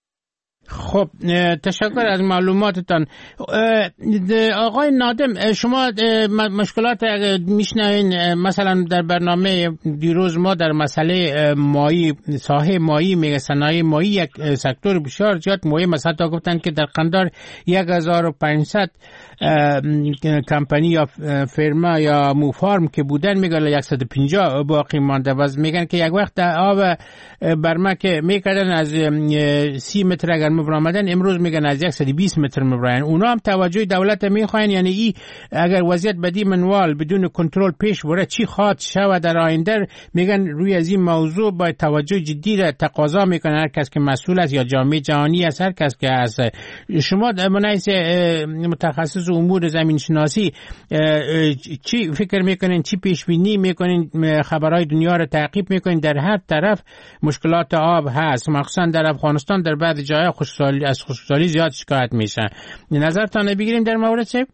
خب تشکر از معلوماتتان. آقای نادم شما مشکلات میشنوین مثلا در برنامه دیروز ما در مسئله ماهی ساحه ماهی میگه صنایع ماهی یک سکتور بسیار زیاد مهم مثلا تا گفتن که در قندار یک هزار و پانصد کمپانی یا فرما یا موفارم که بودن میگن صد و پنجاه باقی مانده. باز میگن که یک وقت آب برما که میکردن از سی متر اگر مبرامدن امروز میگن از صد و بیست متر مبرامدن. اونا هم توجه دولت میخواین، یعنی ای اگر وضعیت بدی منوال بدون کنترل پیش بره چی خواهد شود در آینده. میگن روی از این موضوع باید توجه جدی را تقاضا میکنه هر کس که مسئول است یا جامعه جهانی است، هر کس که هست. شما در منایس متخصص امور زمین شناسی چی فکر میکنین، چی پیش بینی میکنین، خبرهای دنیا رو تعقیب میکنین؟ در هر طرف مشکلات آب هست، مخصوصا در افغانستان در بعض جاهای خشکسالی از خشکسالی زیاد شکایت میشن. نظرتان بگیریم در مورد چه؟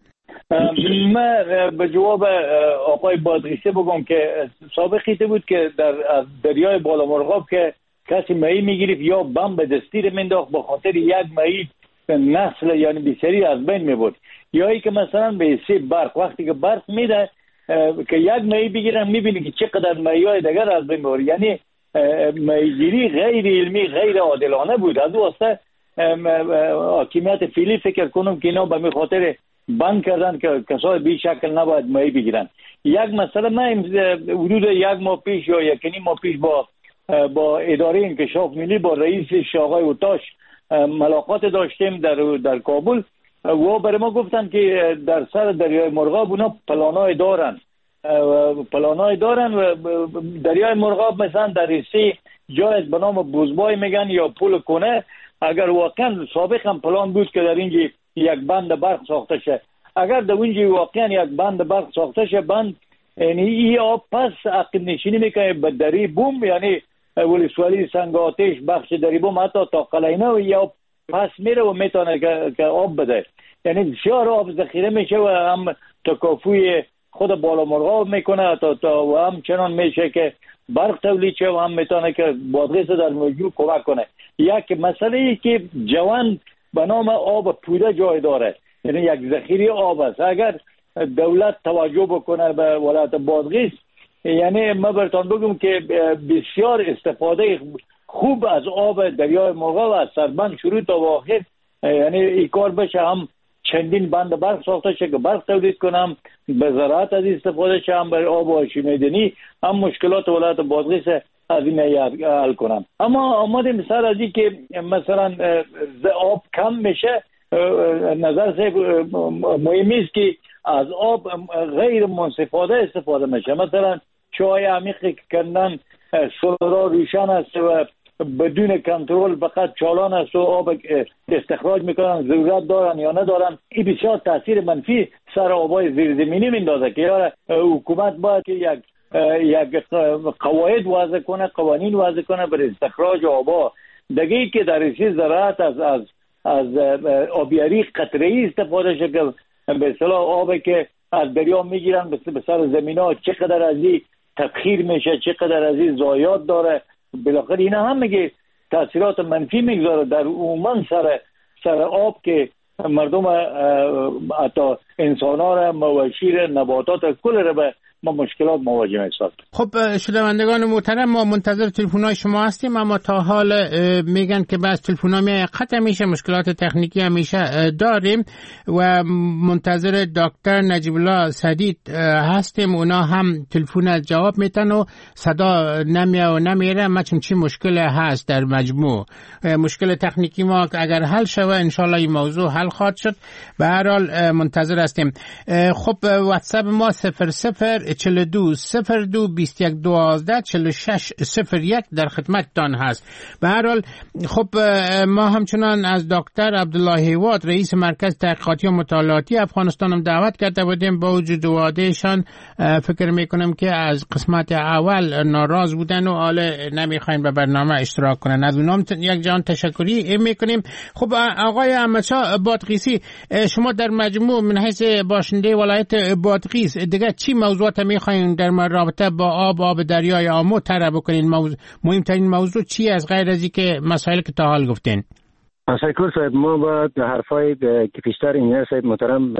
من به جواب آقای بادغیسی بگم که سابقی بود که در دریای بالا مرغاب که کسی ماهی میگیرید یا بم به دستیر مینداخت به خاطر یک ماهی نسل یعنی بیشتری از بین میبرد، یا ای که مثلا به حساب برق وقتی که برق میده که یک ماهی بگیرن میبینی که چقدر ماهی‌های دیگر از بین میبرد. یعنی ماهیگیری غیر علمی غیر عادلانه بود. از واسه حاکمیت فعلی فکر کنم که اینا به می خاطر بند کردن که کسای بی شکل نباید ماهی بگیرن. یک مسئله من حدود یک ماه پیش یا یک نیم ماه پیش با با اداره انکشاف ملی با رئیس آقای اوتاش ملاقات داشتیم در در کابل و برای ما گفتن که در سر دریای مرغاب اونا پلانای دارن پلانای دارن و دریای مرغاب مثلا در سی جای به نام بوزبای میگن یا پول کنه. اگر واقعا سابق هم پلان بود که در اینجا یک بند برق ساخته شه، اگر در اونجا واقعا یک بند برق ساخته شه بند یعنی این آب پس عقب نشینی میکنه به دری بوم، یعنی ولسوالی سنگ آتش بخش دری بوم حتی تا قلعینه و یا پس میره و میتونه که آب بده. یعنی بسیار آب ذخیره میشه و هم تکافوی خود بالا مرغاب میکنه تا تا و هم چنان میشه که برق تولید شه و هم میتونه که بادغیس در موضوع کمک کنه. یک مسئله ای که جوان به نام آب پوده جای داره، یعنی یک ذخیره آب است. اگر دولت توجه بکنه به ولایت بادغیس، یعنی من براتون بگم که بسیار استفاده خوب از آب دریای مرغاب از سربند شروع تا آخر، یعنی این کار بشه، هم چندین بند برق ساخته شه که برق تولید کنم به زراعت از استفاده شه، هم برای آب و آشیمیدنی، هم مشکلات ولایت بادغیس از این حل کنم. اما آمدیم سر از این که مثلا آب کم میشه، نظر سے مهمی است که از آب غیر منصفانه استفاده میشه. مثلا چای عمیق کردن سورا روشن است و بدون کنترل فقط چالان است و آب استخراج میکنن، ضرورت دارن یا ندارن. این بسیار تاثیر منفی سر آبای زیرزمینی میندازه که یاره حکومت باید که یک یک قواعد وضع کنه، قوانین وضع کنه برای استخراج آبا. دیگه که در این زراعت از از از آبیاری قطره‌ای استفاده شده که به اصطلاح آبی که از دریا میگیرن به سر زمینا چقدر از این تبخیر میشه، چقدر از این ضایعات داره. بالاخره اینا هم میگه تاثیرات منفی میگذاره در عموما سر سر آب که مردم حتی انسان ها را، مواشی را، نباتات را، کل را به ما مشکلات مواجه میشیم. خب شنوندگان محترم، ما منتظر تلفن‌های شما هستیم، اما تا حال میگن که بعض تلفن‌ها می قطع میشه، مشکلات تکنیکی همیشه داریم و منتظر دکتر نجیب الله سدید هستیم. اونا هم تلفن جواب میتن و صدا نمیه و نمیره. ما چون چی مشکل هست در مجموع، مشکل تکنیکی ما اگر حل شوه انشالله این موضوع حل خواهد شد. به هر حال منتظر هستیم. خب واتساپ ما صفر صفر چهل و دو صفر دو بیست و یک دوازده چهل و شش صفر یک در خدمتتان هست. به هر حال خب ما همچنان از دکتر عبدالله هیواد رئیس مرکز تحقیقاتی و مطالعاتی افغانستان هم دعوت کرده بودیم. با وجود وعدهشان فکر میکنم که از قسمت اول ناراض بودن و حالا نمیخواین به برنامه اشتراک کنن. از اونام یک جان تشکری میکنیم. خب آقای احمدشاه بادغیسی، شما در مجموع من حیث باشنده ولایت بادغیس دیگه چی موضوعات میخواین در رابطه با آب آب دریای آمو طرح بکنین؟ موضوع مهمترین موضوع چی از غیر از اینکه مسائل که تا حال گفتین؟ تشکر صاحب. ما با حرفای که پیشتر انجینر صاحب محترم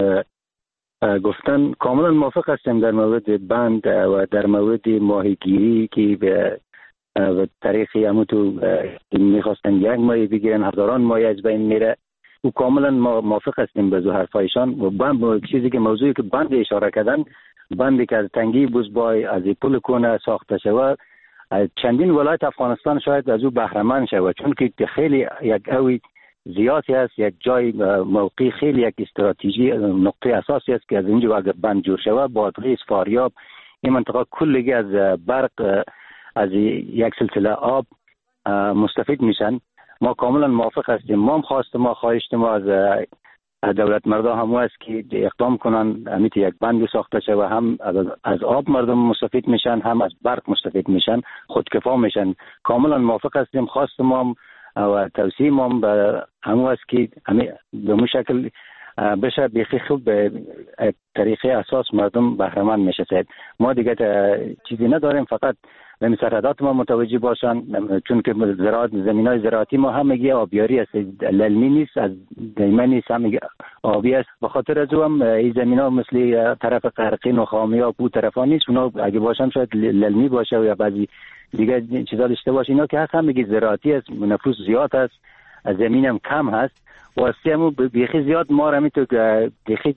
گفتن کاملا موافق هستیم در مورد بند و در مورد ماهیگیری که به طریقی همون تو میخواستن یک ماهی بگیرن، هزاران ماهی از بین میره و کاملا ما موافق هستیم به حرفایشان. و بند چیزی که موضوعی که بند اشاره کردن، بندی که از تنگی بوزبای از پل کنه ساخته شود، چندین ولایت افغانستان شاید از او بهره مند شود، چون که خیلی یک اوی زیادی است، یک جای موقعی خیلی یک استراتژی نقطه اساسی است که از اینجا اگر بند جور شود بادغیس، فاریاب، این منطقه کلگی از برق از یک سلسله آب مستفید میشن. ما کاملا موافق هستیم. ما خواست ما خواهشت ما از دولت مردم هم است که اقدام کنن امیت یک بند ساخته شه و هم از آب مردم مستفید میشن، هم از برق مستفید میشن، خودکفا میشن. کاملا موافق هستیم. خواست ما و توصیه ما به هم است که به مو شکل بشه بیخی خوب به طریقه اساس مردم بهره مند میشه. ما دیگه چیزی نداریم، فقط به سرحدات ما متوجه باشن، چون که زراعت زمینای زراعتی ما همگی آبیاری است، للمی نیست، از دیمه نیست، همگی آبی است. به خاطر از هم این زمینا مثل طرف قرقین و خامیاب و طرفا نیست. اونا اگه باشن شاید للمی باشه و یا بعضی دیگه چیزا داشته باشه. اینا که هست همگی زراعتی است، نفوس زیاد است، زمین هم کم هست و استیمو بیخی زیاد ما را میتو بیخی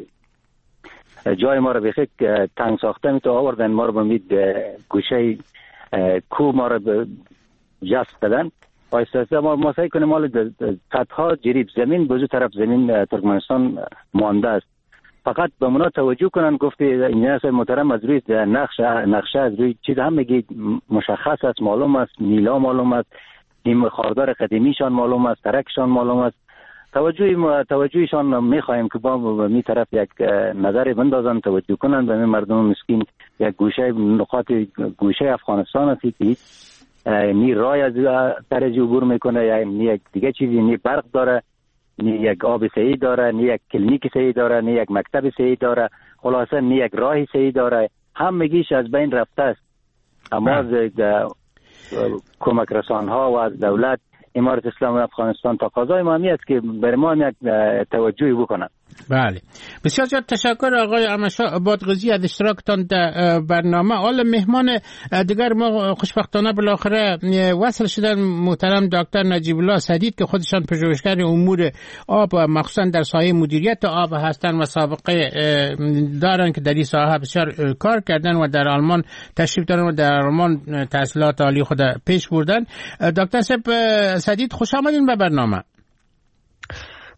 جای ما را بیخی تنگ ساخته میتو آوردن، ما را بمید گوشه کو ما را جست دادن. پایستاسته ما ما سعی کنیم مال صدها جریب زمین بزو طرف زمین ترکمنستان مانده است. فقط به منا توجه کنن. گفته این محترم از روی نقشه نقشه از روی چیز هم میگی مشخص است، معلوم است، میلا معلوم است، این خاردار قدیمیشان معلوم است، ترکشان معلوم است. توجه توجهشان میخوایم که با می طرف یک نظر بندازن، توجه کنن به مردم مسکین. یک گوشه نقاط گوشه افغانستان است که نی رای از درجه عبور میکنه، یا نی یک دیگه چیزی، نی برق داره، نی یک آب صحیح داره، نی یک کلینیک صحیح داره، نی یک مکتب صحیح داره، خلاصه نی یک راهی صحیح داره. هم میگیش از بین رفته است. اما از کمک رسانها و از دولت امارت اسلامی افغانستان تقاضای ما است که بر ما یک توجهی بکنند. بله، بسیار زیاد تشکر آقای احمدشاه بادغیسی از اشتراکتان در برنامه. حالا مهمان دیگر ما خوشبختانه بالاخره وصل شدن، محترم دکتر نجیب الله سدید که خودشان پژوهشگر امور آب و مخصوصا در سایه مدیریت آب هستند و سابقه دارن که در این ساحه بسیار کار کردن و در آلمان تشریف دارن و در آلمان تحصیلات عالی خود پیش بردن. دکتر سدید خوش آمدین به برنامه.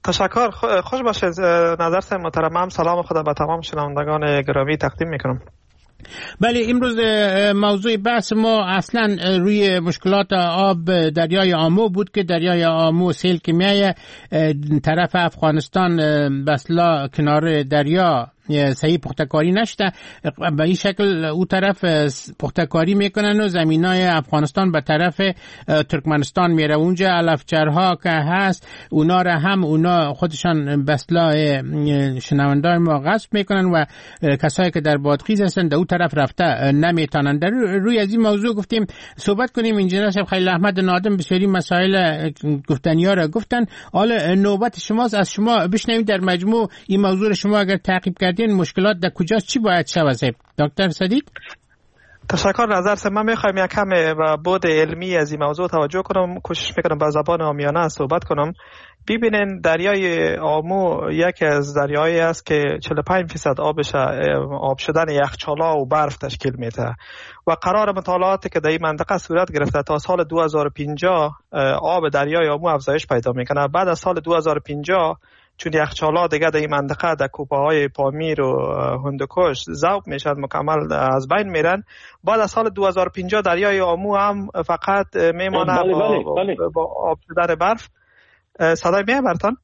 تشکر. خوش باشید نظر سید محترم. سلام خدا به تمام شنوندگان گرامی تقدیم میکنم. بله، امروز موضوع بحث ما اصلا روی مشکلات آب دریای آمو بود که دریای آمو سیل که میایه طرف افغانستان بسلا کنار دریا صحیح پختکاری نشده، به این شکل او طرف پختکاری میکنن و زمینای افغانستان به طرف ترکمنستان میره. اونجا علفچرها که هست اونا را هم اونا خودشان بسلا شنوندان ما غصب میکنن و کسایی که در بادغیس هستن در او طرف رفته نمیتونن. در روی از این موضوع گفتیم صحبت کنیم. انجینر صاحب خلیل احمد نادم بسیاری مسائل گفتنی ها را گفتن. حالا نوبت شماست، از شما بشنویم در مجموع این موضوع شما اگر تعقیب کردین مشکلات در کجاست، چی باید شود؟ دکتر صدیق. تشکر. نظر سه من میخوایم یک کم و بود علمی از این موضوع توجه کنم، کوشش میکنم با زبان عامیانه صحبت کنم. ببینین دریای آمو یکی از دریایی است که چهل و پنج درصد آبش آب شدن یخچالا و برف تشکیل میده و قرار مطالعاتی که در این منطقه صورت گرفته تا سال دو هزار و پنجاه آب دریای آمو افزایش پیدا میکنه. بعد از سال دو هزار و پنجاه چون یخچالا دیگه در این منطقه در کوپه‌های پامیر و هندوکش ذوب میشن، مکمل از بین میرن. بعد از سال دو هزار و پنجاه دریای آمو هم فقط میمانه بله با, بله بله. با آب شدن برف. صدای میاد برتان؟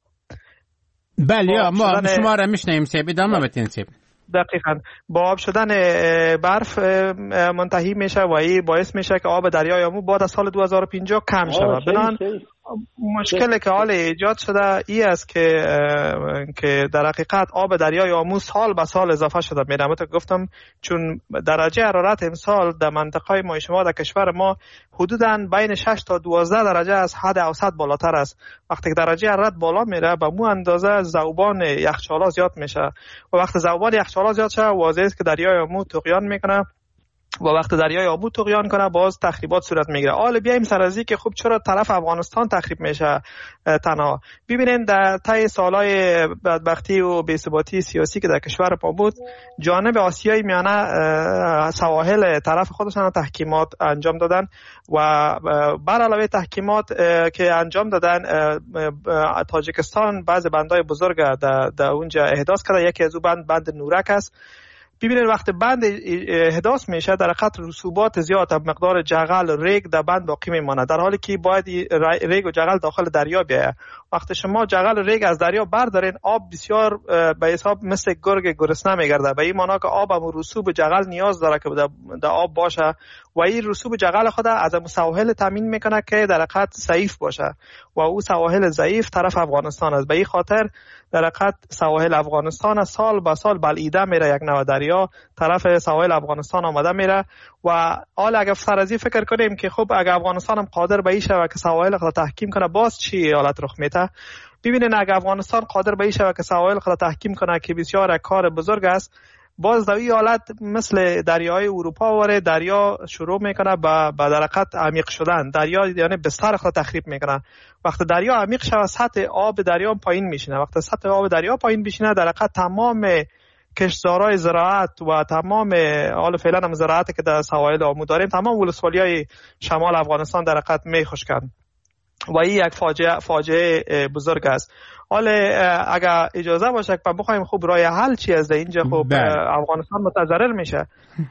بله، ما شما را میشنیم. سیب ادامه بدین. سیب دقیقاً با آب شدن برف منتهی میشه و این باعث میشه که آب دریای آمو بعد از سال دو هزار و پنجاه کم شود. بنان مشکلی که حال ایجاد شده ای است که که در حقیقت آب دریای آمو سال به سال اضافه شده میره. من گفتم چون درجه حرارت امسال در منطقه ما شما در کشور ما حدوداً بین شش تا دوازده درجه از حد اوسط بالاتر است. وقتی که درجه حرارت بالا میره به مو اندازه ذوبان یخچالا زیاد میشه و وقتی ذوبان یخچالا زیاد شه واضحه است که دریای آمو طغیان میکنه و وقت دریای آمو طغیان کنه باز تخریبات صورت میگیره. حالا بیایم سر از این که خب چرا طرف افغانستان تخریب میشه تنها. ببینید در طی سالهای بدبختی و بی‌ثباتی سیاسی که در کشور ما بود، جانب آسیای میانه سواحل طرف خودشان تحکیمات انجام دادن و بر علاوه تحکیمات که انجام دادن تاجیکستان بعضی بندهای بزرگ در, در اونجا احداث کرده. یکی از او بند بند نورک است. ببینید وقتی بند احداث میشه در حقیقت رسوبات زیاد، مقدار جغل ریگ در بند باقی میمانه، در حالی که باید ریگ و جغل داخل دریا بیاید. وقتی شما جغل ریگ از دریا بردارین آب بسیار به حساب مثل گرگ گرسنه میگرده. به این معنی که آب هم رسوب جغل نیاز داره که در آب باشه و این رسوب جغل خود از سواحل تامین میکنه که در حقیقت ضعیف باشه و او سواحل ضعیف طرف افغانستان است. به این خاطر در حقیقت سواحل افغانستان سال به سال بلعیده میره، یک نوع دریا طرف سواحل افغانستان آمده میره و حالا اگر فرضی فکر کنیم که خب اگر افغانستان هم قادر به این شود که سواحل خود تحکیم کنه باز چی حالت رخ میده. ببینید اگر افغانستان قادر به این شود که سواحل خود تحکیم کنه که بسیار کار بزرگ است، باز در این حالت مثل دریای اروپا وره دریا شروع میکنه به به درقت عمیق شدن. دریا یعنی بستر خود تخریب میکنه. وقتی دریا عمیق شود سطح آب دریا پایین میشینه. وقتی سطح آب دریا پایین بشینه در حقیقت تمام کشتزارای زراعت و تمام حال فعلا هم زراعتی که در سواحل آمو داریم تمام ولسوالیای شمال افغانستان در حقیقت میخشکن و این یک فاجعه فاجعه بزرگ است. حالا اگر اجازه باشه که بخوایم خوب راه حل چی از اینجا خب افغانستان متضرر میشه.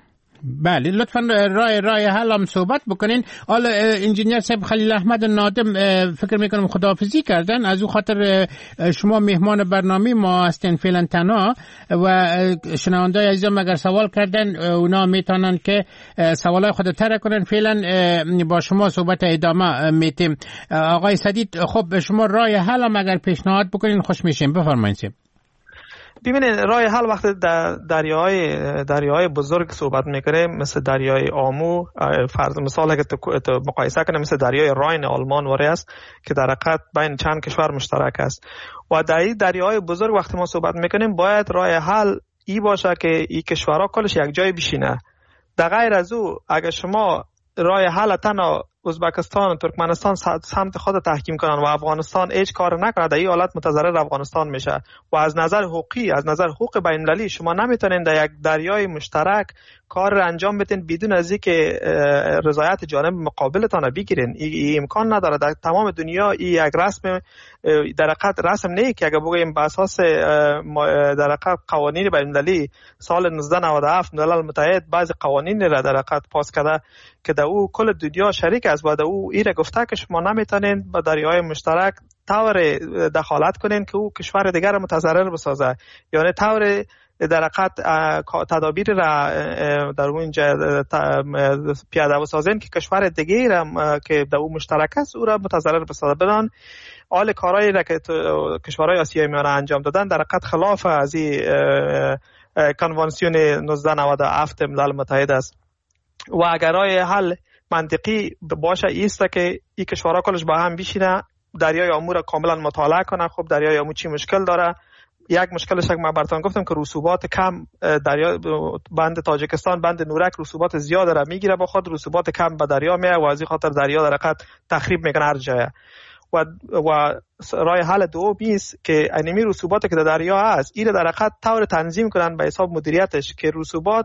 بله لطفاً رای رای حل هم صحبت بکنین. حالا انجینیر صاحب خلیل احمد نادم فکر میکنم خداحافظی کردن، از او خاطر شما مهمان برنامه ما هستین فعلا تنها و شنوندای عزیزم اگر سوال کردن اونا میتونن که سوالای خود طرح کنن. فعلا با شما صحبت ادامه میتیم. آقای سدید خب شما رای حل هم اگر پیشنهاد بکنین خوش میشیم. بفرمایید. ببینید راه حل وقتی در دریاهای دریاهای بزرگ صحبت میکنیم مثل دریای آمو، فرض مثال اگه تو مقایسه کنیم مثل دریای راین آلمان وره است که در حقیقت بین چند کشور مشترک است و در این دریاهای بزرگ وقتی ما صحبت میکنیم باید راه حل ای باشه که این کشورها کلش یک جای بشینه. در غیر از او اگه شما راه حل تنها ازبکستان و ترکمنستان سمت خود تحکیم کنن و افغانستان هیچ کار نکنه، در این حالت متضرر افغانستان میشه. و از نظر حقوقی، از نظر حقوق بین المللی شما نمیتونین در یک دریای مشترک کار را انجام بدین بدون از اینکه رضایت جانب مقابلتان بگیرین. این امکان نداره. در تمام دنیا این یک رسم در حقیقت رسم نه که اگه بگویم به اساس در حقیقت قوانین بین المللی سال نوزده نود و هفت ملل متحد بعضی قوانین را در حقیقت پاس کرده که در او کل دنیا شریک است و در او ایره گفته که شما نمیتونین به دریای مشترک طور دخالت کنین که او کشور دیگر متضرر بسازه، یعنی طور در حقیقت تدابیر را در اونجا پیاده بسازین که کشور دیگه را که در اون مشترک است او را متضرر بسازه. بدان حال کارهایی را که کشورهای آسیای میانه انجام دادن در حقیقت خلاف از این کنوانسیون نوزده نود و هفت ملل متحد است و اگر راه حل منطقی باشه ایسته که این کشورها کلش با هم بشینه دریای آمو را کاملا مطالعه کنه. خب دریای آمو چی مشکل داره؟ یک مشکلش که من براتون گفتم که رسوبات کم دریا بند تاجیکستان بند نورک رسوبات زیاد را میگیره، با خود رسوبات کم به دریا میاد و از این خاطر دریا در حقیقت تخریب میکنه هر جای. و و راه حل دوم است که انمی رسوبات که در دریا هست این در حقیقت طور تنظیم کنن به حساب مدیریتش که رسوبات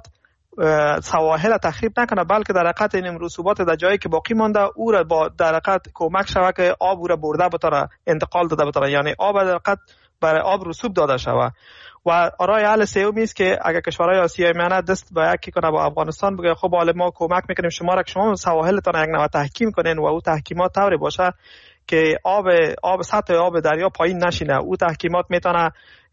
سواحل تخریب نکنه، بلکه در حقیقت این رسوبات در جایی که باقی مانده او را با در حقیقت کمک شوه که آب او را برده بتاره انتقال داده بتاره، یعنی آب در حقیقت برای آب رسوب داده شوه. و راه حل سومی است که اگر کشورهای آسیای میانه دست به یکی کنه با افغانستان بگه خب حالا ما کمک میکنیم شما را که شما سواحلتان یک نوع تحکیم کنین و او تحکیمات طوری باشه که آب آب سطح آب دریا پایین نشینه. او تحکیمات میتونه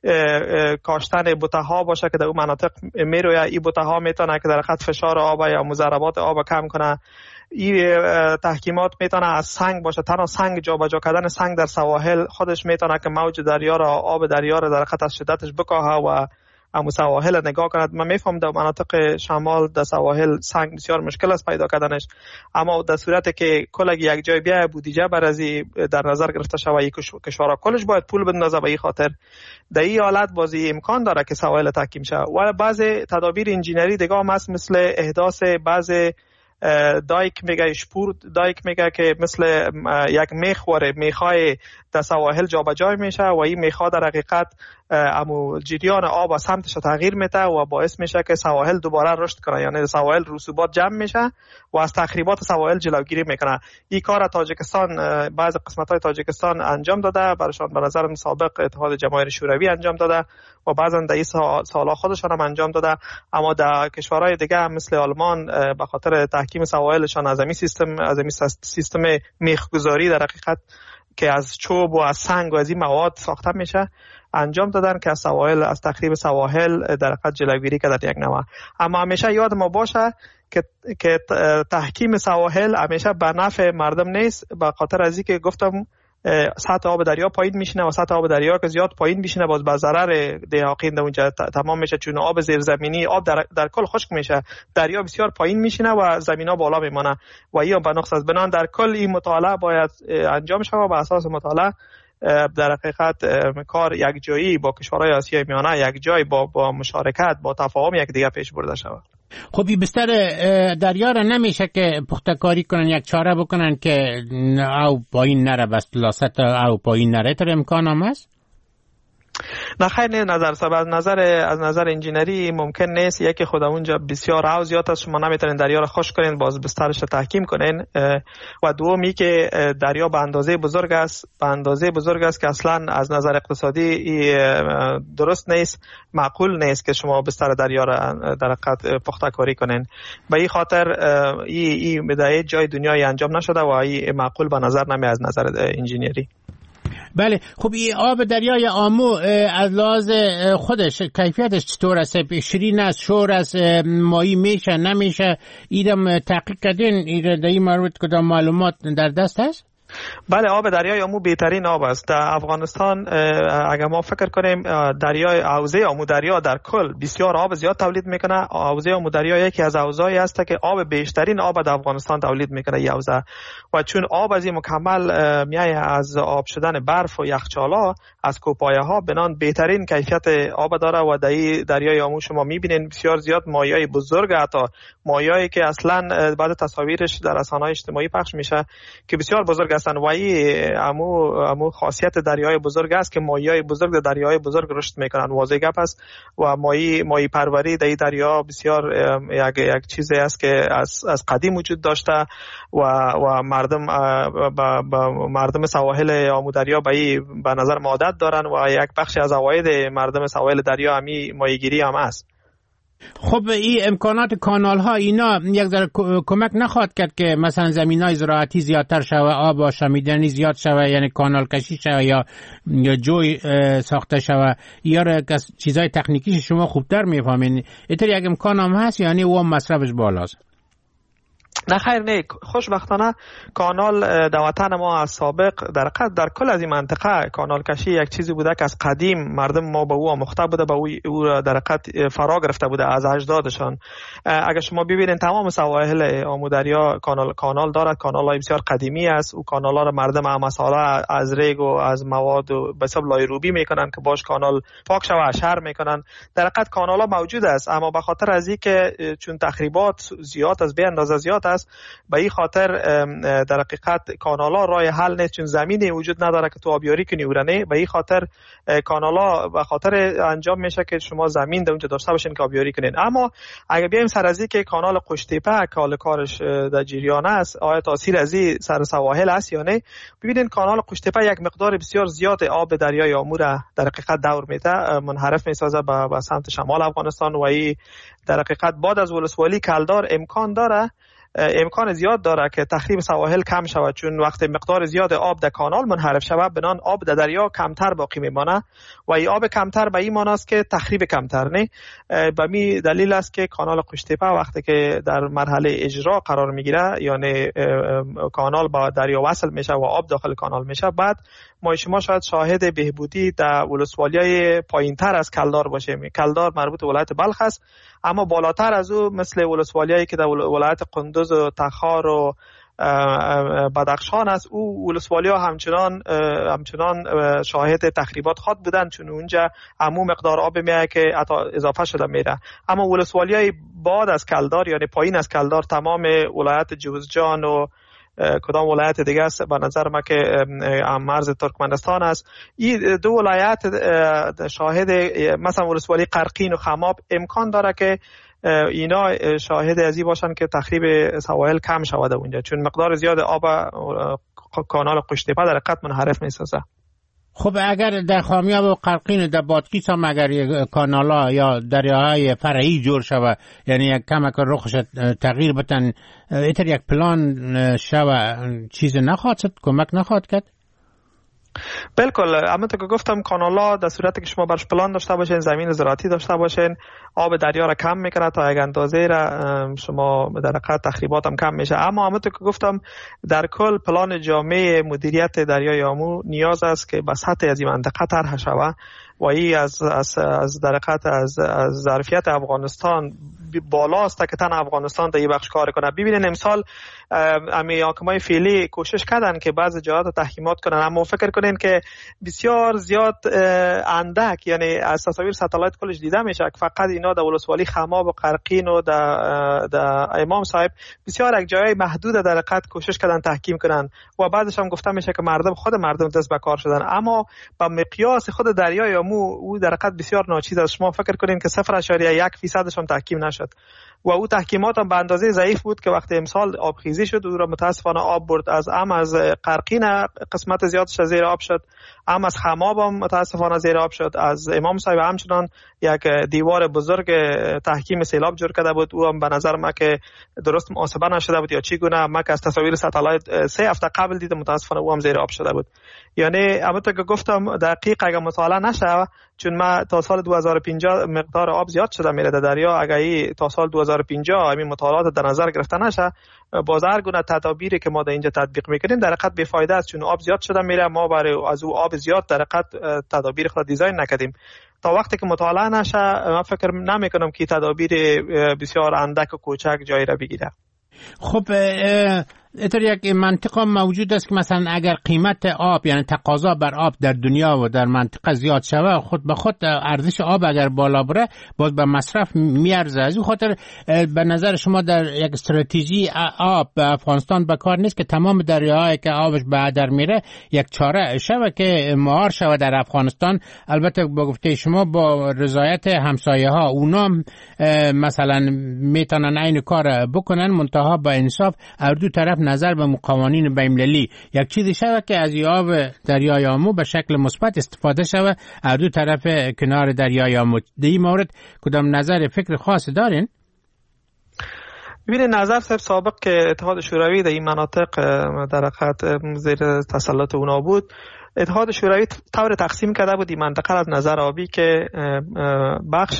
کاشتن بوته‌ها باشه که در اون مناطق میروی این بوته‌ها میتونه که در حقیقت فشار آب یا مضربات آب کم کنه. این تحکیمات میتونه از سنگ باشه، تنها سنگ جابجا کردن سنگ در سواحل خودش میتونه که موج دریا را آب دریا را در حقیقت از شدتش بکاهه و اما سواحل نگاه کند. من میفهم در مناطق شمال در سواحل سنگ بسیار مشکل است پیدا کردنش، اما در صورتی که کل یک جای بیای بودجه برازی در نظر گرفته شود کشورها کلش باید پول بندازه به این خاطر در این حالت بازی امکان داره که سواحل تحکیم شود. و بعضی تدابیر انجینری دیگه هم هست مثل احداث بعضی دایک میگه شپور دایک میگه که مثل یک میخ واره میخای در سواحل جابجا میشه و این میخا در حقیقت امو جریان آب از سمتش تغییر میده و باعث میشه که سواحل دوباره رشد کنه، یعنی سواحل رسوبات جمع میشه و از تخریبات سواحل جلوگیری میکنه. این کار تاجیکستان بعض قسمت های تاجیکستان انجام داده، برشان به نظر سابق اتحاد جماهیر شوروی انجام داده و بعضا در این سالا خودشان هم انجام داده، اما در کشورهای دیگه هم مثل آلمان به خاطر تحکیم سواحلشان از این سیستم از این سیستم میخگذاری در حقیقت که از چوب و از سنگ و از این مواد ساخته میشه انجام دادن که از سواحل از تخریب سواحل در حقیقت جلوگیری کرده یک نوع. اما همیشه یاد ما باشه که که تحکیم سواحل همیشه به نفع مردم نیست، به خاطر از اینکه گفتم سطح آب دریا پایین میشینه و سطح آب دریا که زیاد پایین بشینه باز به ضرر دهاقین در اونجا تمام میشه، چون آب زیرزمینی آب در, در کل خشک میشه، دریا بسیار پایین میشینه و زمینا بالا میمونه و این به نقص از بنان در کل این مطالعه باید انجام شود. به اساس مطالعه در حقیقت کار یک جایی با کشورهای آسیای میانه یک جای با با مشارکت با تفاهم یک دیگه پیش برده شود. خب این بستر دریا را نمیشه که پخته کاری کنن، یک چاره بکنن که او پایین نره، بس لاست او پایین نره، تر امکان هم هست؟ نه خیر نه، نظر سبب از نظر از نظر انجینری ممکن نیست. یکی خود اونجا بسیار او زیاد است، شما نمیتونین دریا را خشک کنین باز بسترش را تحکیم کنین. و دومی که دریا به اندازه بزرگ است، به اندازه بزرگ است که اصلا از نظر اقتصادی درست نیست، معقول نیست که شما بستر دریا را در حقیقت پخته کاری کنین. به این خاطر این این بدایه جای دنیای انجام نشده و این معقول به نظر نمی از نظر انجینری. بله. خب این آب دریای آمو از لحاظ خودش کیفیتش چطور است؟ شیرین است، شور است، مایی میشه نمیشه؟ ایدم تحقیق کردین؟ ایده در این مربوط کدام معلومات در دست هست؟ بله، آب دریای آمو بهترین آب است در افغانستان. اگر ما فکر کنیم دریای حوزه آمو دریا در کل بسیار آب زیاد تولید میکنه. حوزه آمو دریا یکی از حوزه‌ای است که آب بیشترین آب در افغانستان تولید میکنه این حوزه، و چون آب از این مکمل میای از آب شدن برف و یخچالا از کوپایه ها، بنان بهترین کیفیت آب داره. و در دریای آمو شما میبینین بسیار زیاد ماهیای بزرگ، حتی ماهیایی که اصلا بعد تصاویرش در رسانه‌های اجتماعی پخش میشه که بسیار بزرگ هستند. و این امو امو خاصیت دریای بزرگ است که ماهیای بزرگ در دریای بزرگ رشد میکنن. واضح گپ است. و ماهی ماهی پروری در دریا بسیار یک یک چیزی است که از از قدیم وجود داشته و و مردم با, با مردم سواحل آمو دریا به به نظر عادت دارن و یک بخشی از عواید مردم سواحل دریا همی ماهیگیری هم است. خب این امکانات کانال ها اینا یک ذره کمک نخواهد کرد که مثلا زمین های زراعتی زیادتر شوه، آب آشامیدنی زیاد شوه، یعنی کانال کشی شوه یا یا جوی ساخته شوه، یا چیزای تکنیکی شما خوبتر میفهمین؟ اینطور یک امکان هم هست یعنی او مصرفش بالاست؟ نه خیر، نه. خوشبختانه کانال در وطن ما از سابق در قد در کل از این منطقه کانال کشی یک چیزی بوده که از قدیم مردم ما به او آموخته بوده، به او در قد فرا گرفته بوده از اجدادشان. اگر شما ببینید تمام سواحل آمو دریا کانال کانال دارد، کانال های بسیار قدیمی است. او کانال ها را مردم هم مساله از ریگ و از مواد و به حساب لایروبی میکنن که باش کانال پاک شوه شر میکنن. در قد کانال ها موجود است، اما به خاطر از اینکه چون تخریبات زیاد از به اندازه زیاد است، به این خاطر در حقیقت کانالا راه حل نیست، چون زمینی وجود نداره که تو آبیاری کنی ورنه. به این خاطر کانالا به خاطر انجام میشه که شما زمین در اونجا داشته باشین که آبیاری کنین. اما اگر بیایم سر از این که کانال قشتیپه که کارش در جریان است، آیا تاثیر از این سر سواحل است یا نه؟ ببینید کانال قشتیپه یک مقدار بسیار زیاد آب دریای آمو را در حقیقت دور میده، منحرف میسازه به سمت شمال افغانستان. و این در حقیقت بعد از ولسوالی کلدار امکان داره امکان زیاد داره که تخریب سواحل کم شود، چون وقتی مقدار زیاد آب در کانال منحرف شود بنان آب در دریا کمتر باقی میمانه و این آب کمتر به این معنی است که تخریب کمتر. نه به می دلیل است که کانال قشتیپه وقتی که در مرحله اجرا قرار میگیره، یعنی کانال با دریا وصل میشه و آب داخل کانال میشه، بعد ما شما شاید شاهد بهبودی در ولسوالیای پایینتر از کلدار باشیم. کلدار مربوط به ولایت بلخ است، اما بالاتر از او مثل ولسوالیایی که در ولایت قندوز و تخار و بدخشان است، او ولسوالیا همچنان همچنان شاهد تخریبات خود بودند، چون اونجا عموم مقدار آب میاد که حتی اضافه شده میره. اما ولسوالیای بعد از کلدار یعنی پایین از کلدار تمام ولایت جوزجان و کدام ولایت دیگه است به نظر ما که مرز ترکمنستان است، این دو ولایت شاهد مثلا ولسوالی قرقین و خماب امکان داره که اینا شاهد ازی باشن که تخریب سواحل کم شود اونجا، چون مقدار زیاد آب کانال قشتیپه در حقیقت منحرف میسازه. خب اگر در خامیاب و قرقین و در بادغیس هم اگر کانالا یا دریاهای فرعی جور شود، یعنی یک کمک رخش تغییر بتن، ایتر یک پلان شود، چیز نخواهد شد، کمک نخواهد کرد؟ بالکل. اما تو که گفتم کانالا در صورتی که شما برش پلان داشته باشین، زمین زراعتی داشته باشین، آب دریا را کم میکنه تا یک اندازه را شما در حقیقت تخریبات هم کم میشه. اما اما تو که گفتم در کل پلان جامع مدیریت دریای آمو نیاز است که به سطح از این منطقه طرح شود و این از از از در حقیقت از از ظرفیت افغانستان بالاست که تن افغانستان در این بخش کار کنه. ببینید امسال امی حاکمای فعلی کوشش کردن که بعضی جهات تحکیمات کنن، اما فکر کنین که بسیار زیاد اندک، یعنی از تصاویر ستالایت کلش دیده میشه فقط اینا در ولسوالی خماب و قرقین و در در امام صاحب بسیار یک جای محدود در حقیقت کوشش کردن تحکیم کنن و بعدش هم گفته میشه که مردم خود مردم دست به کار شدن، اما با مقیاس خود دریای آمو او در حقیقت بسیار ناچیز است. شما فکر کنین که صفر اشاریه یک فیصدش هم تحکیم نشد و او تحکیمات هم به اندازه ضعیف بود که وقتی امسال آبخیزی شد او را متاسفانه آب برد. از ام از قرقین قسمت زیادش زیر آب شد، ام از خماب هم متاسفانه زیر آب شد، از امام صاحب همچنان یک دیوار بزرگ تحکیم سیلاب جور کرده بود، او هم به نظر ما که درست محاسبه نشده بود یا چی گونه. ما که از تصاویر ستالایت سه هفته قبل دیدم متاسفانه او هم زیر آب شده بود. یعنی البته که گفتم دقیق اگه مطالعه نشه، چون ما تا سال دو هزار و پنجاه مقدار آب زیاد شده میره در دریا، اگه ای تا سال دو هزار و پنجاه همین مطالعات در نظر گرفته نشه، باز هر گونه تدابیری که ما در اینجا تطبیق میکنیم در حقیقت بی‌فایده است، چون آب زیاد شده میره. ما برای از او آب زیاد در حقیقت تدابیر خود دیزاین نکردیم. تا وقتی که مطالعه نشه من فکر نمیکنم که تدابیر بسیار اندک و کوچک جای را بگیره. خب اینطور یک منطقه موجود است که مثلا اگر قیمت آب یعنی تقاضا بر آب در دنیا و در منطقه زیاد شود، خود به خود ارزش آب اگر بالا بره باز به مصرف میارزه. از این خاطر به نظر شما در یک استراتژی آب به افغانستان به کار نیست که تمام دریاهایی که آبش به هدر میره یک چاره شود که مهار شود در افغانستان؟ البته با گفته شما با رضایت همسایه ها، اونا مثلا میتونن این کار بکنن، منتها با انصاف هر دو طرف نظر به قوانین بین‌المللی یک چیزی شود که از آب دریای آمو به شکل مثبت استفاده شود هر دو طرف کنار دریای آمو. در این مورد کدام نظر فکر خاص دارین؟ ببینید نظر صاحب سابق که اتحاد شوروی در این مناطق در حقیقت زیر تسلط اونا بود، اتحاد شوروی طور تقسیم کرده بود این منطقه از نظر آبی که بخش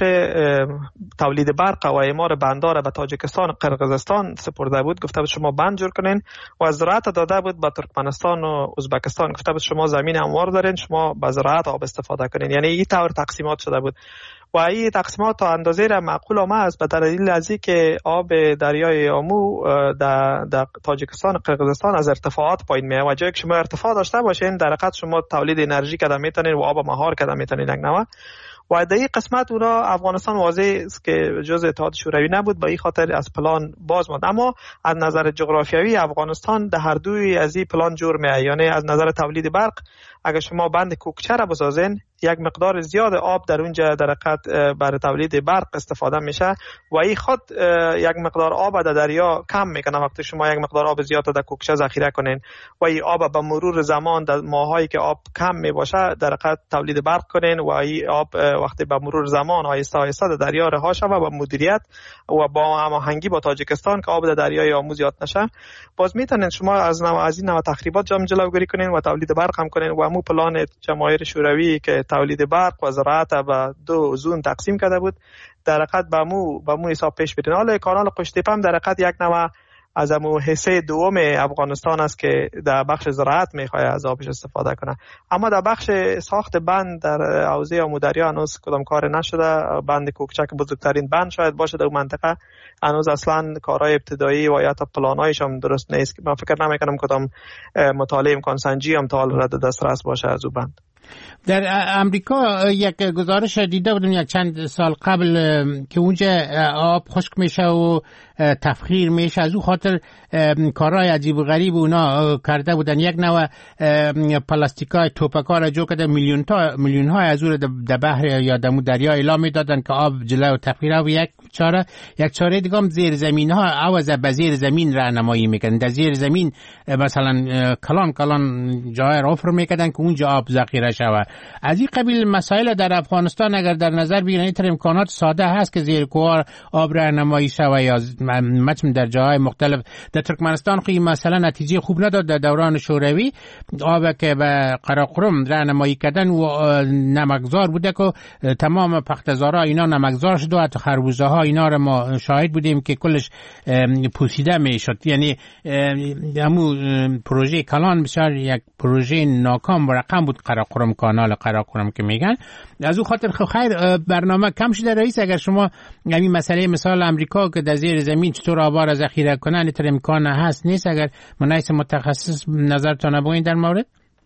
تولید برق و اعمار بندار به تاجیکستان و قرقیزستان سپرده بود، گفته بود شما بند جور کنین، و از زراعت داده بود به ترکمنستان و ازبکستان، گفته بود شما زمین هموار دارین، شما به زراعت آب استفاده کنین. یعنی این طور تقسیمات شده بود و این تقسیمات تا اندازه را معقول آمده است به دلیل از اینکه آب دریای آمو در, در تاجیکستان و قرقیزستان از ارتفاعات پایین میاد و جایی که شما ارتفاع داشته باشین در حقیقت شما تولید انرژی کردن میتونین و آب مهار کردن میتونین یک نوع. و در این قسمت اونا افغانستان واضح است که جزء اتحاد شوروی نبود، به این خاطر از پلان باز ماند. اما از نظر جغرافیایی افغانستان در هر دوی از این پلان جور میاد. یعنی از نظر تولید برق اگر شما بند کوکچه را بسازین، یک مقدار زیاد آب در اونجا در حقیقت برای تولید برق استفاده میشه و این خود یک مقدار آب در دریا کم میکنه وقتی شما یک مقدار آب زیاد در کوکچه ذخیره کنین و این آب به مرور زمان در ماهایی که آب کم میباشه در حقیقت تولید برق کنین و این آب وقتی به مرور زمان آهسته آهسته در دریا رها شود و مدیریت و با هماهنگی با تاجیکستان که آب در دریای آمو زیاد نشه، باز میتونین شما از نوع از این نوع تخریبات جام جلوگیری کنین و تولید برق هم کنین. و مو پلان جماهیر شوروی که تولید برق و زراعت به دو زون تقسیم کرده بود در حقیقت به مو به مو حساب پیش برین. حالا کانال قشتیپه هم در حقیقت یک نوع از امو حصه دوم افغانستان است که در بخش زراعت میخواد از آبش استفاده کنه، اما در بخش ساخت بند در حوزه آمو دریا هنوز کدام کار نشده. بند کوکچه که بزرگترین بند شاید باشه در منطقه، هنوز اصلا کارهای ابتدایی و یا تا پلانایش هم درست نیست. من فکر نمیکنم کدام مطالعه امکان سنجی هم تا حال رد دسترس باشه از او بند. در امریکا یک گزارش دیده بودم یک چند سال قبل که اونجا آب خشک میشه و تفخیر میشه، از او خاطر کارهای عجیب و غریب اونا کرده بودن. یک نوع پلاستیکای توپکا را جو کرده، میلیون تا میلیون های از او در بحر یا در دریا اعلام میدادن که آب جلو تفخیر. و یک چاره یک چاره دیگه هم زیر زمین ها عوض به زیر زمین راهنمایی میکنن. در زیر زمین مثلا کلان کلان جای را حفر میکردن که اونجا آب ذخیره شود. از این قبیل مسائل در افغانستان اگر در نظر بگیرن این امکانات ساده هست که زیر کوه آب راهنمایی شود یا مثلا در جاهای مختلف. در ترکمنستان خیلی مثلا نتیجه خوب نداد در دوران شوروی، آب که به قراقرم راهنمایی کردن و نمکزار بوده که تمام پختزارا اینا نمکزار شد و حتی خربوزه ها اینا رو ما شاهد بودیم که کلش پوسیده میشد. یعنی همون پروژه کلان بسیار یک پروژه ناکام و رقم بود، قراقرم کانال قراقرم که میگن. از او خاطر خیر برنامه کم شده رئیس. اگر شما همین مسئله مثال امریکا که در زیر زمین چطور آبا را ذخیره کنن این امکان هست نیست، اگر منایس متخصص نظرتون بگوین در مورد؟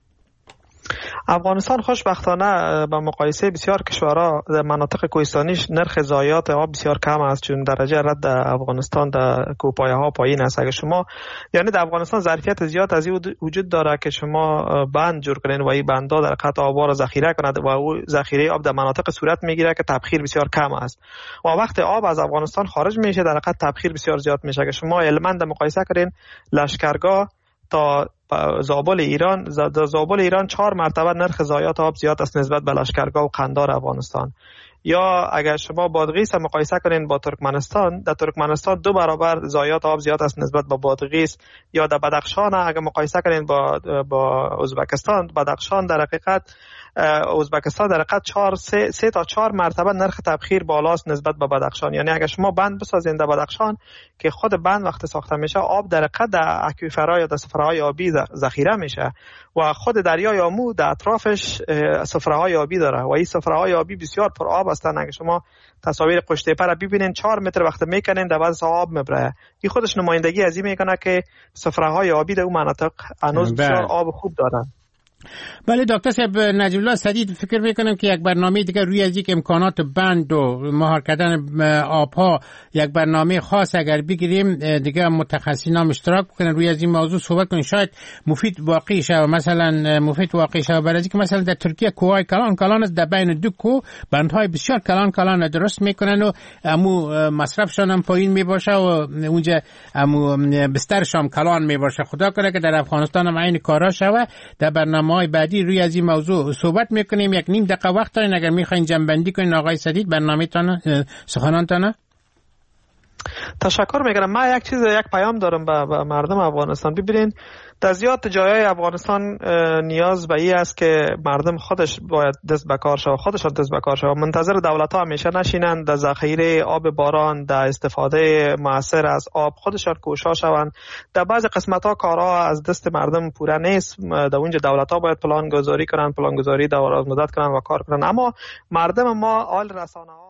افغانستان خوشبختانه با مقایسه بسیار کشورها در مناطق کوهستانیش نرخ ضایعات آب بسیار کم است، چون درجه رد افغانستان در کوهپایه ها پایین است. اگر شما یعنی در افغانستان ظرفیت زیاد از این وجود داره که شما بند جور کنین و این بندها در قطع آبا را ذخیره کند و او ذخیره آب در مناطق صورت میگیره که تبخیر بسیار کم است و وقتی آب از افغانستان خارج میشه در قطع تبخیر بسیار زیاد میشه. اگر شما علماً مقایسه کردین لشکرگاه تا زابل ایران، در زابل ایران چهار مرتبه نرخ ضایعات آب زیاد است نسبت به لشکرگاه و قندار افغانستان. یا اگر شما بادغیس مقایسه کنین با ترکمنستان، در ترکمنستان دو برابر ضایعات آب زیاد است نسبت به بادغیس. یا در بدخشان اگر مقایسه کنین با با ازبکستان، بدخشان در حقیقت ازبکستان در حقیقت چهار سه, سه تا چهار مرتبه نرخ تبخیر بالاست نسبت به بدخشان. یعنی اگر شما بند بسازین در بدخشان که خود بند وقت ساخته میشه آب در حقیقت در اکویفرها یا در سفره‌های آبی ذخیره میشه و خود دریای آمو در اطرافش سفره‌های آبی داره و این سفره‌های آبی بسیار پر آب هستند. اگر شما تصاویر قشتیپه را ببینین چهار متر وقت میکنین در بعض آب میبره. این خودش نمایندگی از این میکنه که سفره‌های آبی در اون مناطق هنوز بسیار آب خوب دارن. بله دکتر صاحب نجیب الله سدید، فکر میکنم که یک برنامه دیگه روی از یک امکانات بند و مهار کردن آبها یک برنامه خاص اگر بگیریم دیگه متخصصین هم اشتراک بکنن روی از این موضوع صحبت کنیم، شاید مفید واقعی شه. مثلا مفید واقعی شه برای اینکه مثلا در ترکیه کوههای کلان کلان است، در بین دو کوه بندهای بسیار کلان کلان درست میکنن و امو مصرفشان هم پایین میباشه و اونجا امو بسترشان کلان میباشه. خدا کنه که در افغانستان هم این کارا شوه. در برنامه بعدی روی از این موضوع صحبت میکنیم. یک نیم دقیقه وقت دارین اگر میخواین جنبندی کنین آقای سدید برنامه تان سخنانتان. تشکر میکنم. من یک چیز یک پیام دارم به مردم افغانستان. ببینین در زیاد جایهای افغانستان نیاز به این است که مردم خودش باید دست به کار شود، خودشان دست به کار شود، منتظر دولت ها همیشه نشینند. در ذخیره آب باران، در استفاده مؤثر از آب خودشان کوشش شوند. در بعض قسمت ها کارها از دست مردم پوره نیست، در اونجا دولت ها باید پلان گذاری کنند، پلان گذاری دراز مدت کنند و کار کنند. اما مردم ما آل رسانه ها